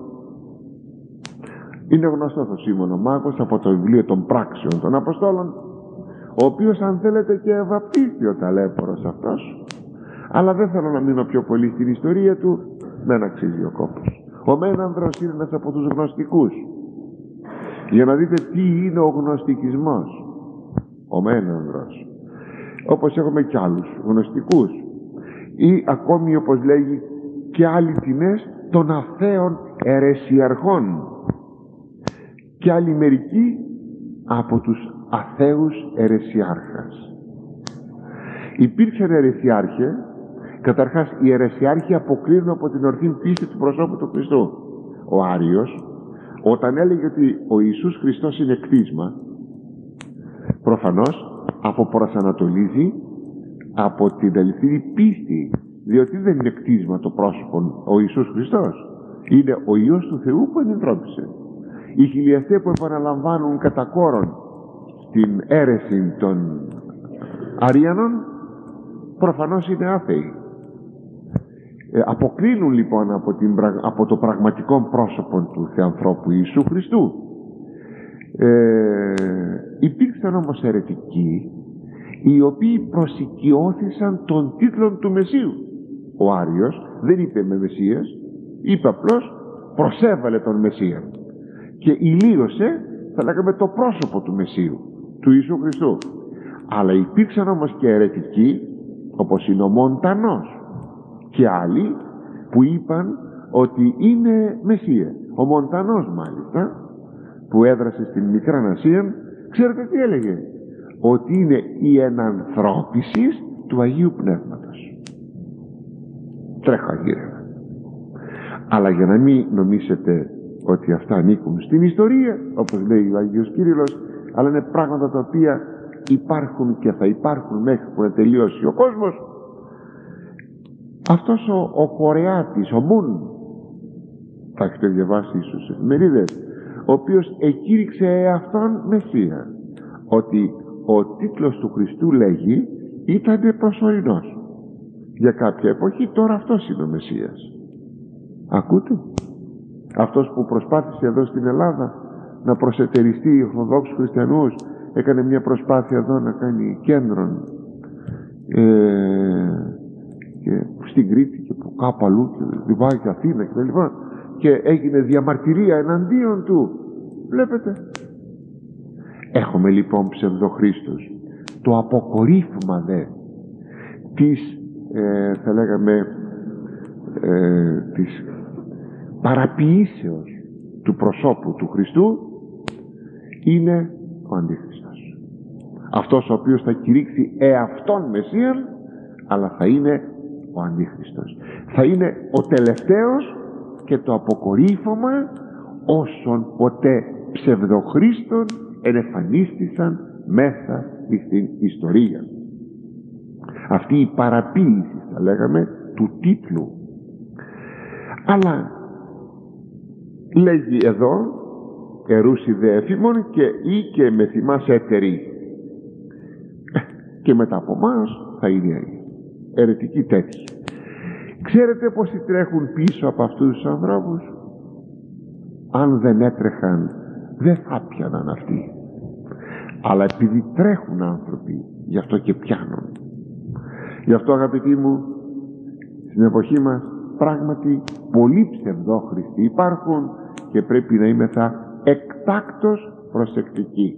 Είναι γνωστός ο Σίμων ο μάγος από το βιβλίο των πράξεων των Αποστόλων, ο οποίος, αν θέλετε, και βαπτίστη ο ταλέπορος αυτός, αλλά δεν θέλω να μείνω πιο πολύ στην ιστορία του, δεν αξίζει ο κόπος. Ο Μένανδρος είναι ένας από τους γνωστικούς. Για να δείτε τι είναι ο γνωστικισμός. Ο Μένανδρος, όπως έχουμε κι άλλους γνωστικούς, ή ακόμη, όπως λέγει, και άλλοι τιμές των αθέων αιρεσιαρχών, και άλλοι μερικοί από τους αθέους αιρεσιάρχας. Υπήρξαν αιρεσιάρχε. Καταρχάς, οι αιρεσιάρχοι αποκλίνουν από την ορθή πίστη του προσώπου του Χριστού. Ο Άριος, όταν έλεγε ότι ο Ιησούς Χριστός είναι κτίσμα, προφανώς αποπροσανατολίζει από την αληθινή πίστη, διότι δεν είναι κτίσμα το πρόσωπο ο Ιησούς Χριστός, είναι ο Υιός του Θεού που ενανθρώπισε. Οι χιλιαστές που επαναλαμβάνουν κατά κόρον την αίρεση των Αριανών προφανώς είναι άθεοι. Αποκλίνουν λοιπόν από το πραγματικό πρόσωπο του Θεανθρώπου Ιησού Χριστού. Υπήρξαν όμως αιρετικοί οι οποίοι προσοικειώθησαν τον τίτλο του Μεσσίου. Ο Άριος δεν είπε με Μεσσίας, είπε απλώς προσέβαλε τον Μεσσία και ηλίωσε, θα λέγαμε, το πρόσωπο του Μεσσίου, του Ιησού Χριστού. Αλλά υπήρξαν όμως και αιρετικοί, όπως είναι ο Μοντανός και άλλοι, που είπαν ότι είναι Μεσσία. Ο Μοντανός μάλιστα, που έδρασε στην Μικρά Ασία, ξέρετε τι έλεγε? Ότι είναι η ενανθρώπιση του Αγίου Πνεύματος. Τρέχω αγύρευα. Αλλά για να μην νομίσετε ότι αυτά ανήκουν στην ιστορία, όπως λέει ο Άγιος Κύριλλος, αλλά είναι πράγματα τα οποία υπάρχουν και θα υπάρχουν μέχρι που να τελειώσει ο κόσμος. Αυτός ο Κορεάτης, ο Μουν, θα έχετε διαβάσει ίσως στις εφημερίδες, ο οποίος εκήρυξε εαυτόν Μεσσία, ότι ο τίτλος του Χριστού, λέγει, ήταν προσωρινός για κάποια εποχή. Τώρα αυτός είναι ο Μεσσίας. Ακούτε? Αυτός που προσπάθησε εδώ στην Ελλάδα να προσετεριστεί Ορθοδόξους χριστιανούς, έκανε μια προσπάθεια εδώ να κάνει κέντρον και στην Κρήτη και που κάπου αλλού και και Αθήνα και τα λοιπά, και έγινε διαμαρτυρία εναντίον του. Βλέπετε, έχουμε λοιπόν ψευδοχρίστους. Το αποκορύφωμα δε της θα λέγαμε της παραποιήσεως του προσώπου του Χριστού είναι ο Αντίχριστος, αυτός ο οποίος θα κηρύξει εαυτόν Μεσσίαν, αλλά θα είναι ο Αντίχριστος, θα είναι ο τελευταίος και το αποκορύφωμα όσων ποτέ ψευδοχρίστων ενεφανίστησαν μέσα στην ιστορία. Αυτή η παραποίηση, θα λέγαμε, του τίτλου. Αλλά λέγει εδώ, ερούσι δε εφήμων και ή και με θυμάς έτεροι, και μετά από εμάς θα είναι αιρετικοί τέτοιοι. Ξέρετε πόσοι τρέχουν πίσω από αυτούς τους ανθρώπους? Αν δεν έτρεχαν, δεν θα πιάναν αυτοί. Αλλά επειδή τρέχουν άνθρωποι, γι' αυτό και πιάνουν. Γι' αυτό, αγαπητοί μου, στην εποχή μας πράγματι πολλοί ψευδόχριστοι υπάρχουν και πρέπει να είμεθα εκτάκτως προσεκτικοί.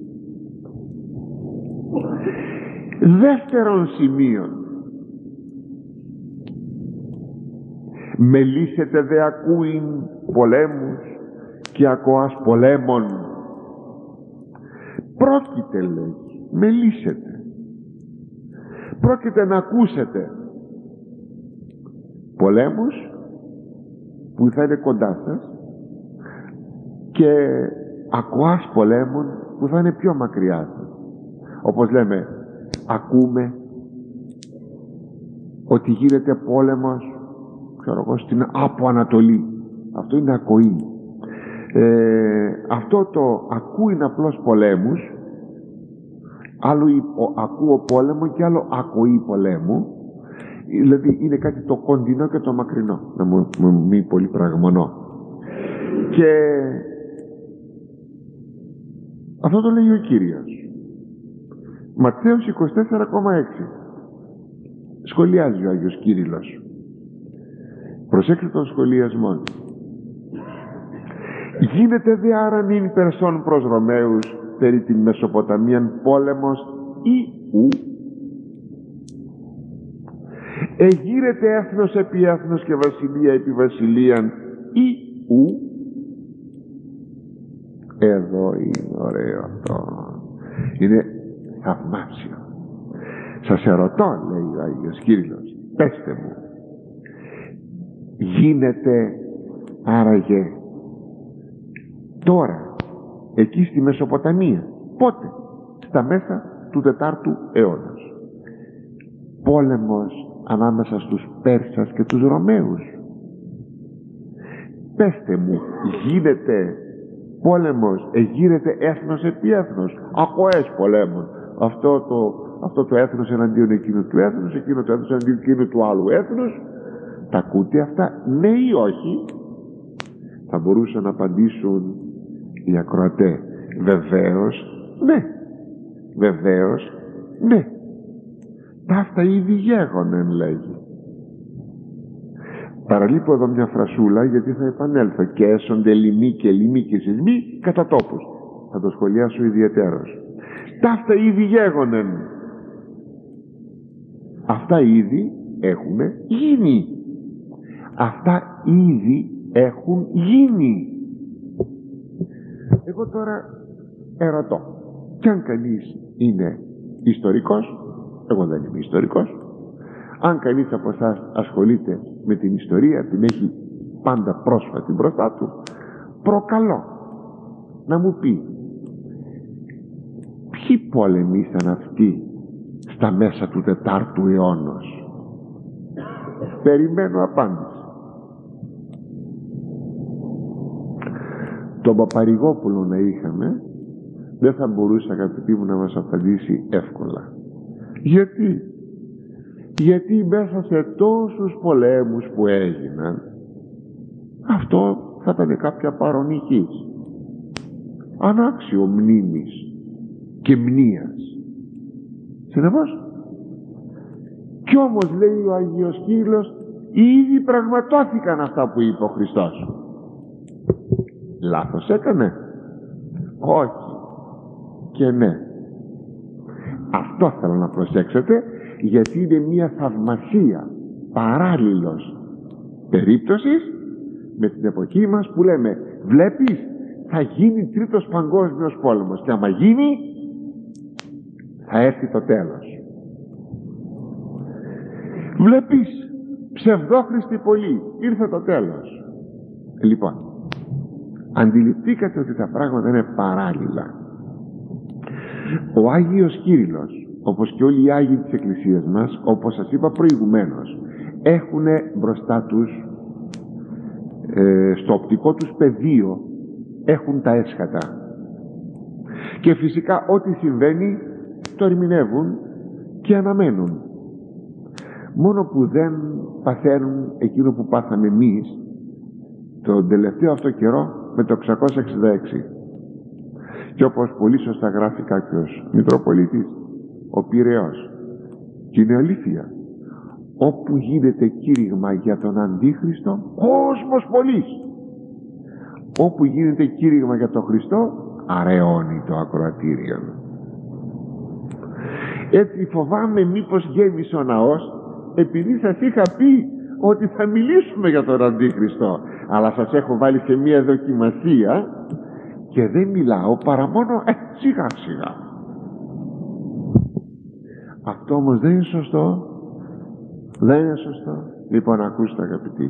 Δεύτερον σημείον, μελήσετε δε ακούειν πολέμους και ακοάς πολέμων. Πρόκειται, λέει, μελήσετε, πρόκειται να ακούσετε πολέμους που θα είναι κοντά σας και ακοάς πολέμων που θα είναι πιο μακριά σας. Όπως λέμε, ακούμε ότι γίνεται πόλεμος, ξέρω εγώ, στην Άπο Ανατολή. Αυτό είναι ακοή. Αυτό το ακούει απλώς πολέμους, άλλο ακούω πόλεμο και άλλο ακοή πολέμου. Δηλαδή είναι κάτι το κοντινό και το μακρινό, να μην πολύ πραγμονώ. Και αυτό το λέει ο Κύριος. Ματθαίος 24,6. Σχολιάζει ο Άγιος Κύριλλος. Προσέξτε τον σχολιασμό. Γίνεται δε άρα νυν περσών προς Ρωμαίους περί την Μεσοποταμίαν πόλεμος ή ου? Εγείρεται έθνος επί έθνος και βασιλεία επί βασιλείαν ή ου? Εδώ είναι ωραίο αυτό. Είναι θαυμάσιο. Σας ερωτώ, λέει ο Άγιος Κύριλλος, πέστε μου, γίνεται άραγε τώρα εκεί στη Μεσοποταμία, πότε? Στα μέσα του 4ου αιώνα, πόλεμος ανάμεσα στους Πέρσας και τους Ρωμαίους? Πέστε μου, γίνεται πόλεμος, εγείρεται έθνος επί έθνος, ακοές πολέμων, αυτό το έθνος εναντίον εκείνου του έθνους, εκείνο το έθνος εναντίον εκείνου του άλλου έθνους? Τα ακούτε αυτά, ναι ή όχι? Θα μπορούσαν να απαντήσουν οι ακροατές, βεβαίως ναι, βεβαίως ναι. Ταύτα ήδη γέγονεν, λέγει. Παραλείπω εδώ μια φρασούλα γιατί θα επανέλθω. Και έσονται λοιμοί και λοιμοί και σεισμοί κατά τόπους. Θα το σχολιάσω ιδιαιτέρως. Ταύτα ήδη γέγονεν. Αυτά ήδη έχουν γίνει. Αυτά ήδη έχουν γίνει. Εγώ τώρα ερωτώ, κι αν κανείς είναι ιστορικός, εγώ δεν είμαι ιστορικός, αν κανείς από εσάς ασχολείται με την ιστορία, την έχει πάντα πρόσφατη μπροστά του, προκαλώ να μου πει ποιοι πόλεμοι ήταν αυτοί στα μέσα του 4ου αιώνος. Περιμένω απάντηση. Τον Παπαρηγόπουλο να είχαμε, δεν θα μπορούσε, αγαπητοί μου, να μας απαντήσει εύκολα. Γιατί μέσα σε τόσους πολέμους που έγιναν, αυτό θα ήταν κάποια παρονυχής, ανάξιο μνήμης και μνήας. Συνεπώς, κι όμως, λέει ο Αγίος Κύριλλος, ήδη πραγματώθηκαν αυτά που είπε ο Χριστός. Λάθος έκανε? Όχι και ναι. Αυτό θέλω να προσέξετε, γιατί είναι μια θαυμασία παράλληλος περίπτωσης με την εποχή μας που λέμε, βλέπεις, θα γίνει τρίτος παγκόσμιος πόλεμος και άμα γίνει θα έρθει το τέλος. Βλέπεις, ψευδόχριστοι πολλοί, ήρθε το τέλος. Λοιπόν, αντιληφθήκατε ότι τα πράγματα είναι παράλληλα. Ο Άγιος Κύριλλος, όπως και όλοι οι Άγιοι της Εκκλησίας μας, όπως σας είπα προηγουμένως, έχουν μπροστά τους, στο οπτικό τους πεδίο, έχουν τα έσχατα. Και φυσικά ό,τι συμβαίνει το ερμηνεύουν και αναμένουν. Μόνο που δεν παθαίνουν εκείνο που πάθαμε εμείς τον τελευταίο αυτό καιρό με το 666. Και όπως πολύ σωστά γράφει κάποιος Μητροπολίτης, ο Πειραιώς, και είναι αλήθεια, όπου γίνεται κήρυγμα για τον Αντίχριστο, κόσμος πολύς. Όπου γίνεται κήρυγμα για τον Χριστό, αραιώνει το ακροατήριο. Έτσι φοβάμαι μήπως γέμισε ο ναός, επειδή σας είχα πει ότι θα μιλήσουμε για τον Αντίχριστο, αλλά σας έχω βάλει σε μία δοκιμασία και δεν μιλάω παρά μόνο σιγά σιγά. Αυτό όμως δεν είναι σωστό. Δεν είναι σωστό. Λοιπόν, ακούστε αγαπητοί,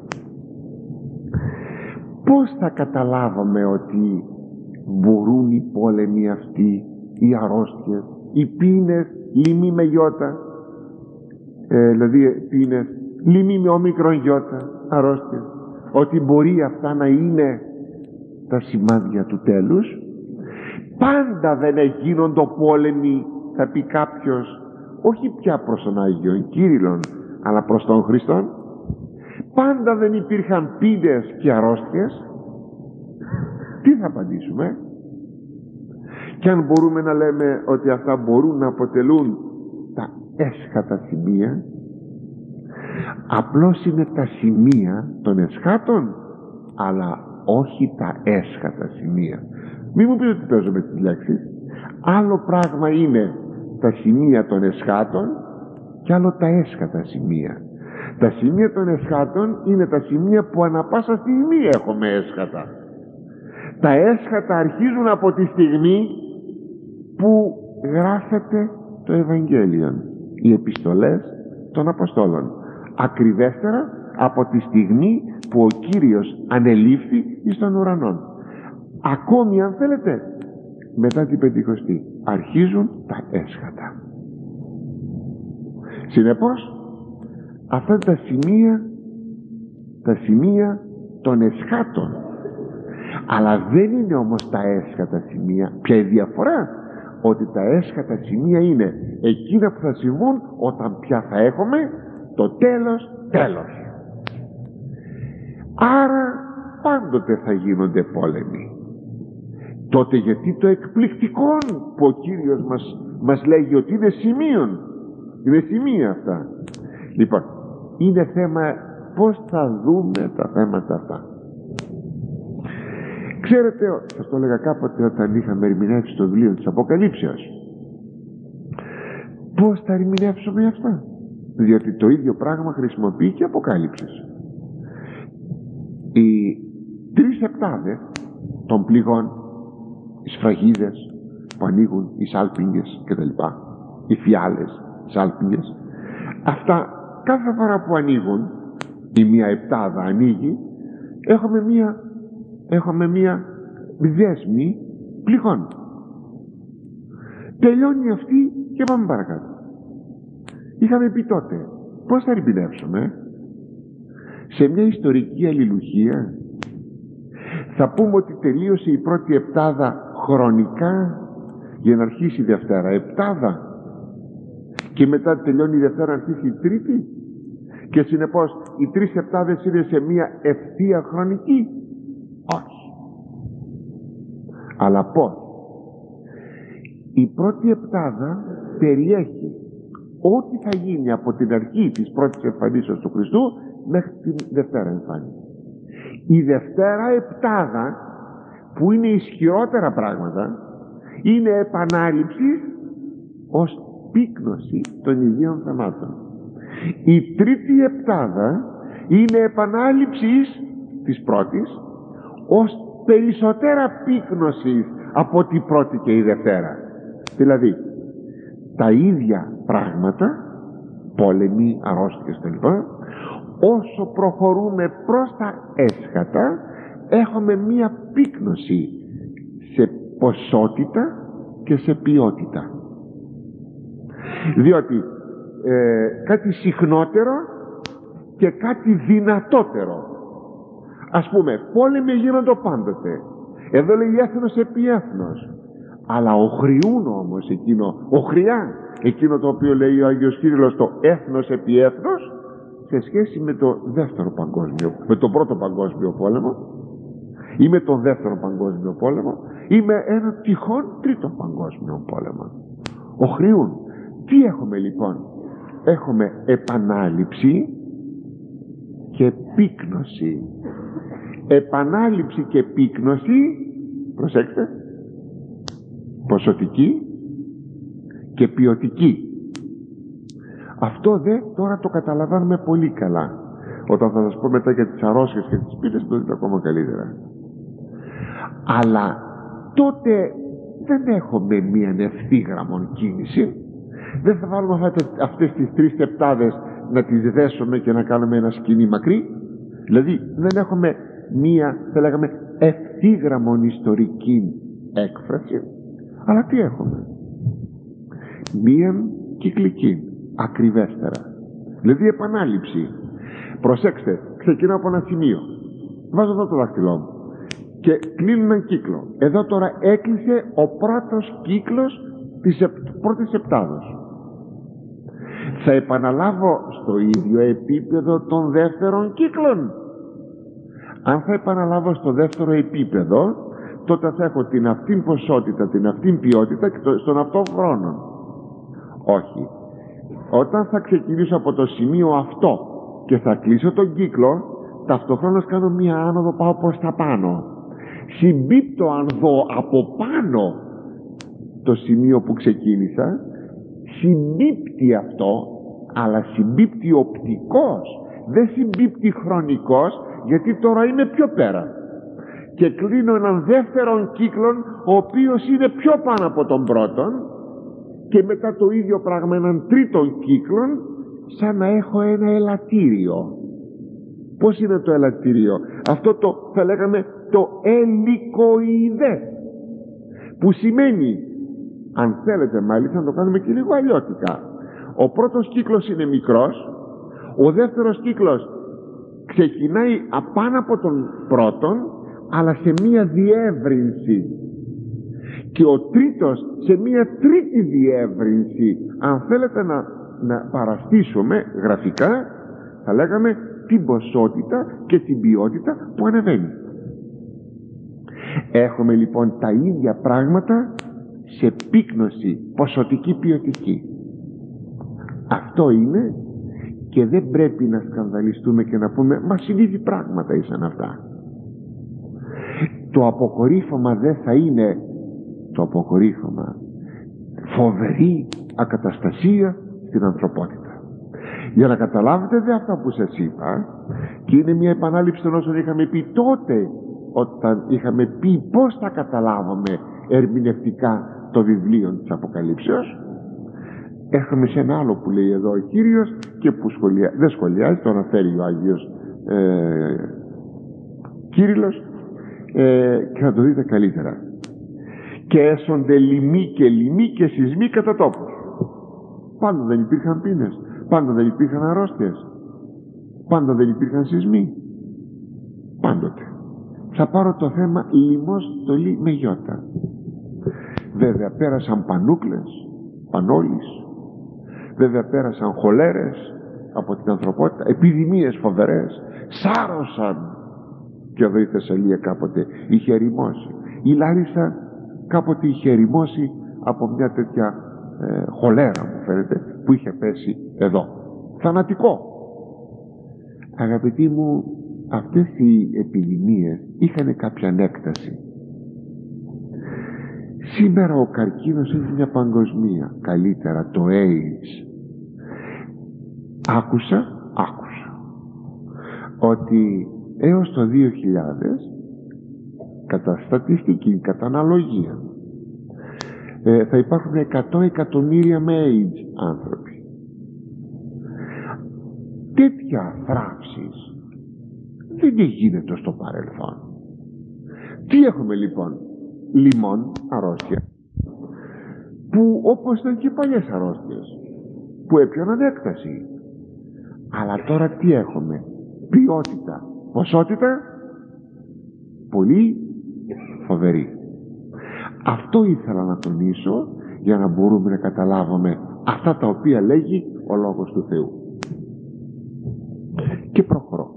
πώς θα καταλάβαμε ότι μπορούν οι πόλεμοι αυτοί, οι αρρώστιες, οι πίνες, λοιμοί με γιώτα, δηλαδή πίνες, λοιμοί με όμικρον γιώτα, αρρώστιες, ότι μπορεί αυτά να είναι τα σημάδια του τέλους? Πάντα δεν γίνονται πόλεμοι, θα πει κάποιος, όχι πια προς τον Άγιον Κύριλλον, αλλά προς τον Χριστόν. Πάντα δεν υπήρχαν πίνες και αρρώστιες. Τι θα απαντήσουμε? Και αν μπορούμε να λέμε ότι αυτά μπορούν να αποτελούν τα έσχατα σημεία, απλώς είναι τα σημεία των εσχάτων, αλλά όχι τα έσχατα σημεία. Μην μου πείτε ότι παίζω με τις λέξεις. Άλλο πράγμα είναι τα σημεία των εσχάτων και άλλο τα έσχατα σημεία. Τα σημεία των εσχάτων είναι τα σημεία που ανα πάσα στιγμή έχουμε έσχατα. Τα έσχατα αρχίζουν από τη στιγμή που γράφεται το Ευαγγέλιο, οι επιστολές των Αποστόλων, ακριβέστερα από τη στιγμή που ο Κύριος ανελήφθη εις των ουρανών. Ακόμη, αν θέλετε, μετά την Πεντηκοστή αρχίζουν τα έσχατα. Συνεπώς, αυτά είναι τα σημεία των εσχάτων, αλλά δεν είναι όμως τα έσχατα σημεία. Ποια η διαφορά? Ότι τα έσχατα σημεία είναι εκείνα που θα συμβούν όταν πια θα έχουμε το τέλος. Άρα πάντοτε θα γίνονται πόλεμοι. Τότε γιατί το εκπληκτικό που ο Κύριος μας λέγει ότι είναι σημείων, είναι σημεία αυτά? Λοιπόν, είναι θέμα πώς θα δούμε τα θέματα αυτά. Ξέρετε, σας το έλεγα κάποτε όταν είχαμε ερμηνεύσει το βιβλίο της Αποκαλύψεως, πώς θα ερμηνεύσουμε αυτά, διότι το ίδιο πράγμα χρησιμοποιεί και Αποκάλυψης. Οι 3 επτάδες των πληγών, οι σφραγίδες που ανοίγουν, οι σάλπιγγες κτλ, οι φιάλες, οι σάλπιγγες, αυτά κάθε φορά που ανοίγουν, η μία επτάδα ανοίγει, έχουμε μία δέσμη πληγών. Τελειώνει αυτή και πάμε παρακάτω. Είχαμε πει τότε, πώς θα ερμηνεύσουμε? Σε μια ιστορική αλληλουχία θα πούμε ότι τελείωσε η πρώτη επτάδα χρονικά για να αρχίσει η Δευτέρα επτάδα, και μετά τελειώνει η Δευτέρα, αρχίσει η Τρίτη, και συνεπώς οι 3 επτάδες είναι σε μια ευθεία χρονική? Όχι. Αλλά πώς? Η πρώτη επτάδα περιέχει ό,τι θα γίνει από την αρχή της πρώτης εμφανίσεως του Χριστού μέχρι τη Δευτέρα εμφάνιση. Η Δευτέρα επτάδα, που είναι ισχυρότερα πράγματα, είναι επανάληψη ως πύκνωση των ιδίων θεμάτων. Η τρίτη επτάδα είναι επανάληψη της πρώτης ως περισσότερα πύκνωση από την πρώτη και η Δευτέρα. Δηλαδή τα ίδια πράγματα, πόλεμοι, αρρώστιες κλπ, όσο προχωρούμε προς τα έσχατα έχουμε μία πύκνωση σε ποσότητα και σε ποιότητα, διότι κάτι συχνότερο και κάτι δυνατότερο. Ας πούμε, πόλεμοι γίνονται πάντοτε, εδώ λέει έθνος επί έθνος, αλλά οχρειούν όμως οχριά εκείνο το οποίο λέει ο Άγιος Κύριλλος, το έθνος επί έθνος, σε σχέση με το δεύτερο παγκόσμιο, με τον πρώτο παγκόσμιο πόλεμο ή με τον δεύτερο παγκόσμιο πόλεμο ή με ένα τυχόν τρίτο παγκόσμιο πόλεμο. Οχρειούν. Τι έχουμε λοιπόν? Έχουμε επανάληψη και πύκνωση. Επανάληψη και πύκνωση, προσέξτε, ποσοτική και ποιοτική. Αυτό τώρα το καταλαβαίνουμε πολύ καλά. Όταν θα σας πω μετά για τις αρρώστιες και τις πύλες, το δείτε ακόμα καλύτερα. Αλλά τότε δεν έχουμε μία ευθύγραμμον κίνηση. Δεν θα βάλουμε αυτές τις 3 επτάδες να τις δέσουμε και να κάνουμε ένα σκηνή μακρύ. Δηλαδή δεν έχουμε μία, θα λέγαμε, ευθύγραμμον ιστορική έκφραση. Αλλά τι έχουμε? Μία κυκλική, ακριβέστερα, δηλαδή επανάληψη. Προσέξτε, ξεκινάω από ένα σημείο, βάζω εδώ το δάχτυλό μου και κλείνω έναν κύκλο. Εδώ τώρα έκλεισε ο πρώτος κύκλος της πρώτης επτάδος. Θα επαναλάβω στο ίδιο επίπεδο των δεύτερων κύκλων. Αν θα επαναλάβω στο δεύτερο επίπεδο, τότε θα έχω την αυτήν ποσότητα, την αυτήν ποιότητα και στον αυτόν χρόνο. Όχι. Όταν θα ξεκινήσω από το σημείο αυτό και θα κλείσω τον κύκλο, ταυτοχρόνως κάνω μία άνοδο, πάω προς τα πάνω. Συμπίπτω αν δω από πάνω το σημείο που ξεκίνησα, συμπίπτει αυτό, αλλά συμπίπτει οπτικός, δεν συμπίπτει χρονικός, γιατί τώρα είμαι πιο πέρα. Και κλείνω έναν δεύτερον κύκλο, ο οποίος είναι πιο πάνω από τον πρώτον, και μετά το ίδιο πράγμα έναν τρίτον κύκλο, σαν να έχω ένα ελαττήριο. Πώς είναι το ελαττήριο? Αυτό το, θα λέγαμε, το ελικοειδές, που σημαίνει, αν θέλετε μάλιστα να το κάνουμε και λίγο αλλιώτικα, ο πρώτος κύκλος είναι μικρός, ο δεύτερος κύκλος ξεκινάει απάνω από τον πρώτον, αλλά σε μία διεύρυνση, και ο τρίτος σε μία τρίτη διεύρυνση. Αν θέλετε να παραστήσουμε γραφικά, θα λέγαμε την ποσότητα και την ποιότητα που ανεβαίνει. Έχουμε λοιπόν τα ίδια πράγματα σε πύκνωση ποσοτική ποιοτική. Αυτό είναι και δεν πρέπει να σκανδαλιστούμε και να πούμε μα συνήθι πράγματα ήσαν αυτά. Το αποκορύφωμα δεν θα είναι το αποκορύφωμα φοβερή ακαταστασία στην ανθρωπότητα. Για να καταλάβετε δε αυτά που σας είπα, και είναι μια επανάληψη των όσων είχαμε πει τότε, όταν είχαμε πει πως θα καταλάβαμε ερμηνευτικά το βιβλίο της Αποκαλύψεως. Έρχομαι σε ένα άλλο που λέει εδώ ο Κύριος και που δεν σχολιάζει, το αναφέρει ο Άγιος Κύριλλος, και θα το δείτε καλύτερα. Και έσονται λοιμοί και σεισμοί κατά τόπους. Πάντα δεν υπήρχαν πείνες, πάντα δεν υπήρχαν αρρώστιες, πάντα δεν υπήρχαν σεισμοί. Πάντοτε. Θα πάρω το θέμα λοιμός στολή με γιώτα. Βέβαια πέρασαν πανούκλες, πανόλεις, βέβαια πέρασαν χολέρες από την ανθρωπότητα, επιδημίες φοβερές, σάρωσαν. Και εδώ η Θεσσαλία κάποτε είχε ερημώσει, η Λάρισα κάποτε είχε ερημώσει από μια τέτοια χολέρα, μου φαίνεται, που είχε πέσει εδώ, θανατικό. Αγαπητοί μου, αυτές οι επιδημίες είχαν κάποια έκταση. Σήμερα ο καρκίνος έχει μια παγκοσμία, καλύτερα το AIDS. Άκουσα ότι έως το 2000, κατά στατιστική, κατά αναλογία, θα υπάρχουν 100 εκατομμύρια με AIDS άνθρωποι. Τέτοια θράψης δεν γίνεται στο παρελθόν. Τι έχουμε λοιπόν? Λιμών, αρρώστια, που όπως ήταν και οι παλιές αρρώστιες, που έπιαναν έκταση. Αλλά τώρα τι έχουμε? Ποιότητα, ποσότητα πολύ φοβερή. Αυτό ήθελα να τονίσω, για να μπορούμε να καταλάβουμε αυτά τα οποία λέγει ο Λόγος του Θεού. Και προχωρώ.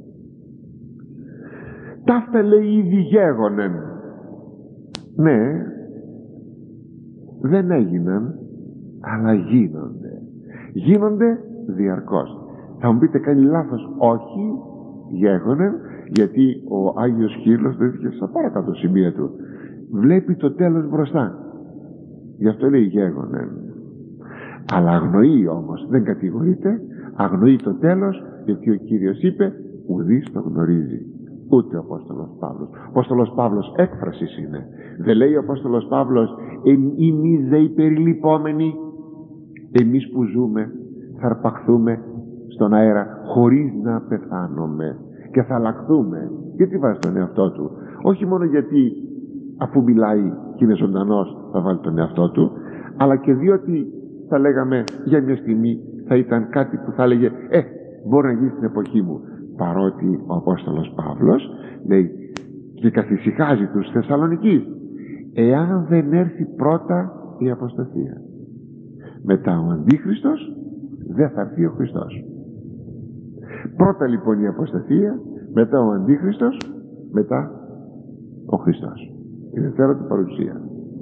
Ταύτα λέει ήδη γέγονεν. Ναι, δεν έγιναν, αλλά γίνονται διαρκώς. Θα μου πείτε κάνει λάθος? Όχι, γέγονεν, γιατί ο Άγιος Κύριλλος το είχε στα παρακάτω σημεία του, βλέπει το τέλος μπροστά, γι' αυτό λέει γέγονεν. Αλλά αγνοεί όμως, δεν κατηγορείται, αγνοεί το τέλος, γιατί ο Κύριος είπε ουδής το γνωρίζει, ούτε ο Απόστολος Παύλος. Ο Απόστολος Παύλος έκφρασης είναι. Δεν λέει ο Απόστολος Παύλος εμείς δε οι περιλυπόμενοι, εμείς που ζούμε θα αρπαχθούμε στον αέρα χωρίς να πεθάνουμε και θα αλλάχθουμε. Γιατί βάζει τον εαυτό του? Όχι μόνο γιατί αφού μιλάει και είναι ζωντανός θα βάλει τον εαυτό του, αλλά και διότι θα λέγαμε για μια στιγμή θα ήταν κάτι που θα έλεγε μπορεί να γίνει στην εποχή μου. Παρότι ο Απόστολος Παύλος λέει και καθησυχάζει τους Θεσσαλονικείς, εάν δεν έρθει πρώτα η αποστασία, μετά ο Αντίχριστος, δεν θα έρθει ο Χριστός. Πρώτα λοιπόν η αποστασία, μετά ο Αντίχριστος, μετά ο Χριστός. Η δευτέρα του παρουσία.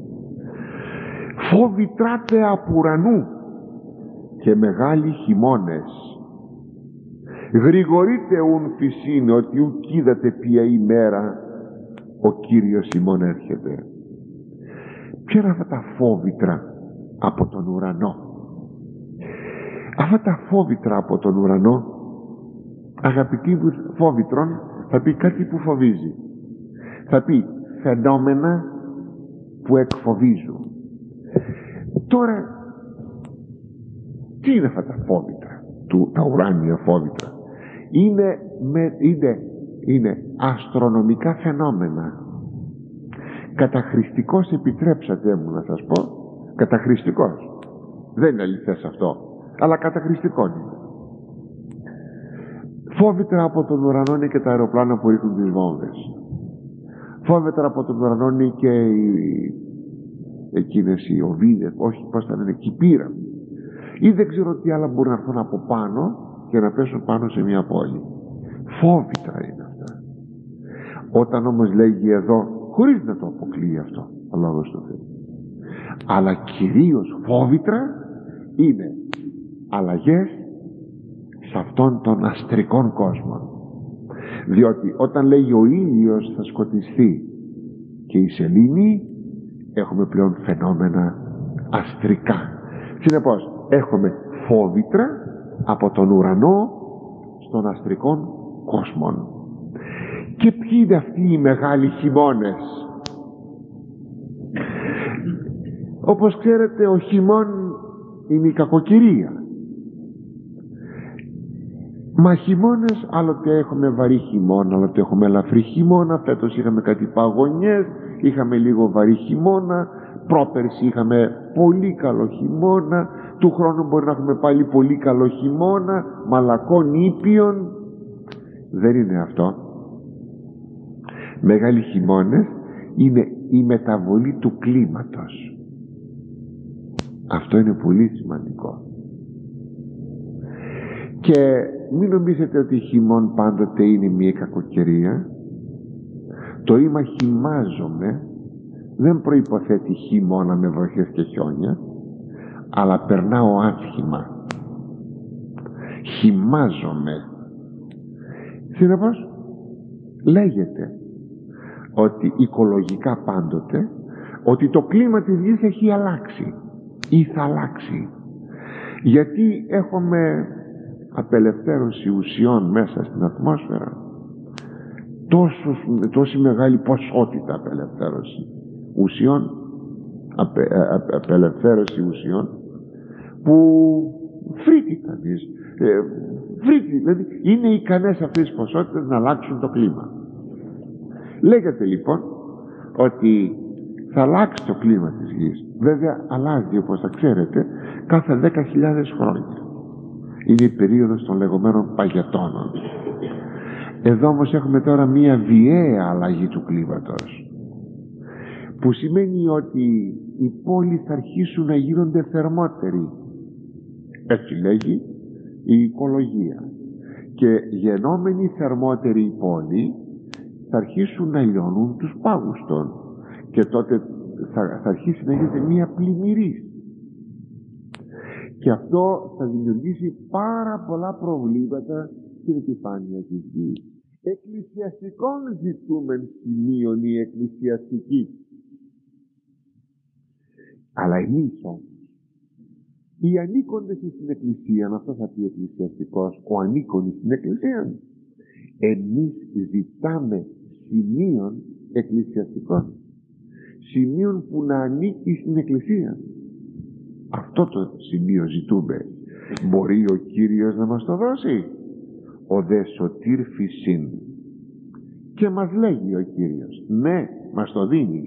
Φόβοι τράτε απ' ουρανού και μεγάλοι χειμώνες. Γρηγορείτε ουν φυσίν ότι ουκ είδατε ποια ημέρα ο Κύριος ημών έρχεται. Ποια είναι αυτά τα φόβητρα από τον ουρανό? Αυτά τα φόβητρα από τον ουρανό, αγαπητοί μου, φόβητρον θα πει κάτι που φοβίζει, θα πει φαινόμενα που εκφοβίζουν. Τώρα τι είναι αυτά τα φόβητρα, τα ουράνια φόβητρα? Είναι αστρονομικά φαινόμενα. Καταχρηστικός, επιτρέψατε μου να σας πω, καταχρηστικός, δεν είναι αληθές αυτό, αλλά καταχρηστικό είναι. Φόβητρα από τον ουρανό είναι και τα αεροπλάνα που ρίχνουν τις βόμβες. Φόβητρα από τον ουρανό είναι και εκείνες οι οβίδες, όχι πώς θα λένε, κυπήρα, ή δεν ξέρω τι άλλα μπορούν να έρθουν από πάνω και να πέσουν πάνω σε μια πόλη. Φόβητρα είναι αυτά. Όταν όμως λέγει εδώ, χωρίς να το αποκλείει αυτό ο Λόγος του Θεού, αλλά κυρίως φόβητρα είναι αλλαγές σε αυτόν τον αστρικών κόσμο. Διότι όταν λέγει ο ήλιος θα σκοτιστεί και η σελήνη, έχουμε πλέον φαινόμενα αστρικά. Συνεπώς έχουμε φόβητρα από τον ουρανό στον αστρικών κόσμο. Και ποιοι είναι αυτοί οι μεγάλοι χειμώνες? Όπως ξέρετε, ο χειμών είναι η κακοκαιρία. Μα χειμώνες, άλλοτε έχουμε βαρύ χειμώνα, άλλοτε έχουμε ελαφρύ χειμώνα. Φέτος είχαμε κάτι παγωνιές, είχαμε λίγο βαρύ χειμώνα. Πρόπερση είχαμε πολύ καλό χειμώνα. Του χρόνου μπορεί να έχουμε πάλι πολύ καλό χειμώνα, μαλακών ήπιων. Δεν είναι αυτό. Μεγάλοι χειμώνες είναι η μεταβολή του κλίματος. Αυτό είναι πολύ σημαντικό. Και μην νομίζετε ότι χειμών πάντοτε είναι μια κακοκαιρία. Το είμαι χειμάζομαι δεν προϋποθέτει χειμώνα με βροχές και χιόνια, αλλά περνάω άσχημα. Χειμάζομαι. Συνεπώς λέγεται ότι οικολογικά πάντοτε ότι το κλίμα της γης έχει αλλάξει ή θα αλλάξει, γιατί έχουμε απελευθέρωση ουσιών μέσα στην ατμόσφαιρα, τόση μεγάλη ποσότητα απελευθέρωση ουσιών, απελευθέρωση ουσιών που φρύτει κανείς, δηλαδή είναι ικανές αυτές τις ποσότητες να αλλάξουν το κλίμα. Λέγεται λοιπόν ότι θα αλλάξει το κλίμα της γης. Βέβαια αλλάζει, όπως θα ξέρετε, κάθε 10.000 χρόνια. Είναι η περίοδος των λεγόμενων παγετώνων. Εδώ όμως έχουμε τώρα μία βιαία αλλαγή του κλίματος, που σημαίνει ότι οι πόλεις θα αρχίσουν να γίνονται θερμότεροι. Έτσι λέγει η οικολογία. Και γενόμενοι θερμότεροι οι πόλοι θα αρχίσουν να λιώνουν τους πάγους των, και τότε θα αρχίσει να γίνεται μία πλημμυρή. Και αυτό θα δημιουργήσει πάρα πολλά προβλήματα στην επιφάνεια της γης. Εκκλησιαστικών ζητούμεν σημείων οι εκκλησιαστικοί. Αλλά εμείς όμως, οι ανήκοντες στην εκκλησία, αυτό θα πει εκκλησιαστικός, ο ανήκον στην εκκλησία, εμείς ζητάμε σημείων εκκλησιαστικών, σημείων που να ανήκει στην εκκλησία. Αυτό το σημείο ζητούμε. Μπορεί ο Κύριος να μας το δώσει? Ο δε σωτήρ φυσίν. Και μας λέγει ο Κύριος, ναι, μας το δίνει.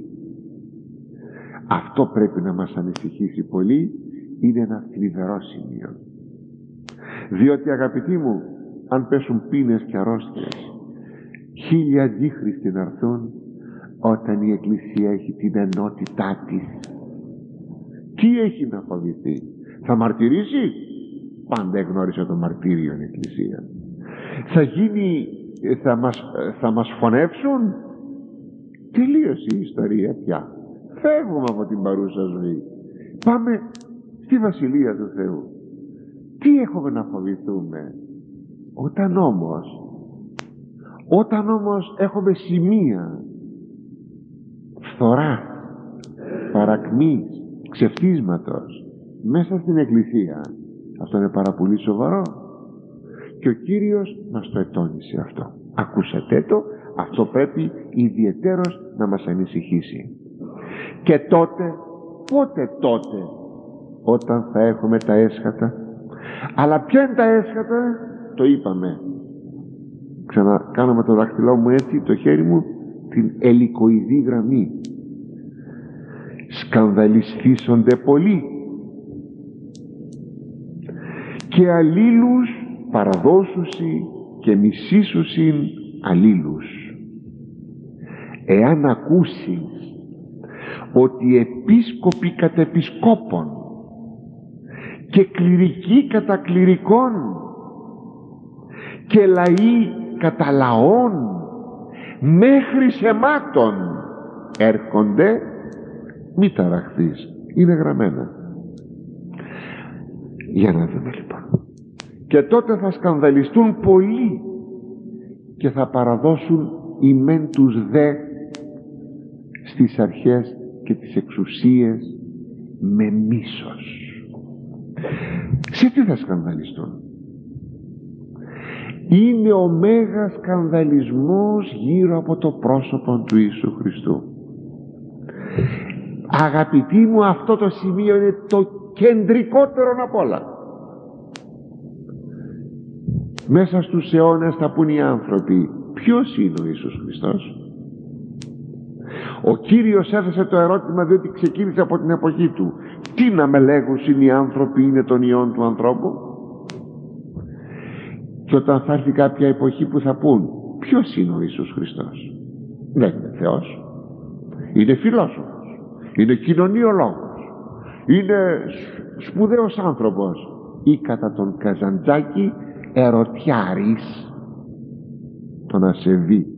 Αυτό πρέπει να μας ανησυχήσει πολύ. Είναι ένα θλιβερό σημείο. Διότι, αγαπητοί μου, αν πέσουν πείνες και αρρώστιες, 1000 αντίχριστοι να έρθουν όταν η Εκκλησία έχει την ενότητά της. Τι έχει να φοβηθεί? Θα μαρτυρήσει? Πάντα εγνώρισε το μαρτύριο η Εκκλησία. Θα μας φωνεύσουν? Τελείωσε η ιστορία πια. Φεύγουμε από την παρούσα ζωή. Πάμε στη Βασιλεία του Θεού. Τι έχουμε να φοβηθούμε? Όταν όμως έχουμε σημεία φθοράς, παρακμής, ξεφτίσματος μέσα στην Εκκλησία, αυτό είναι πάρα πολύ σοβαρό. Και ο Κύριος μας το ετώνησε αυτό. Ακούσατε το, αυτό πρέπει ιδιαιτέρως να μας ανησυχήσει. Και τότε, πότε τότε? Όταν θα έχουμε τα έσχατα. Αλλά ποια είναι τα έσχατα? Το είπαμε. Ξανακάναμε το δάχτυλό μου έτσι, το χέρι μου, την ελικοειδή γραμμή. Σκανδαλισθήσονται πολλοί και αλλήλους παραδώσουσι και μισήσουσιν αλλήλους. Εάν ακούσεις ότι επίσκοποι κατ' επισκόπων και κληρικοί κατά κληρικών και λαοί κατά λαών μέχρι σεμάτων έρχονται, μη ταραχθείς, είναι γραμμένα. Για να δούμε λοιπόν. και τότε θα σκανδαλιστούν πολλοί και θα παραδώσουν οι μεν τους δε στις αρχές και τις εξουσίες με μίσος. Σε τι θα σκανδαλιστούν? Είναι ο μέγας σκανδαλισμός γύρω από το πρόσωπο του Ιησού Χριστού. Αγαπητοί μου, αυτό το σημείο είναι το κεντρικότερο απ' όλα. Μέσα στους αιώνες θα πούν οι άνθρωποι, ποιος είναι ο Ιησούς Χριστός? Ο Κύριος έθεσε το ερώτημα διότι ξεκίνησε από την εποχή του. Τι να με λέγουν οι άνθρωποι είναι των ιών του ανθρώπου? Και όταν θα έρθει κάποια εποχή που θα πούν, ποιος είναι ο Ιησούς Χριστός? Δεν είναι Θεός, είναι φιλόσοφος, είναι κοινωνιολόγος, είναι σπουδαίος άνθρωπος, ή κατά τον Καζαντζάκη ερωτιάρης, τον ασεβή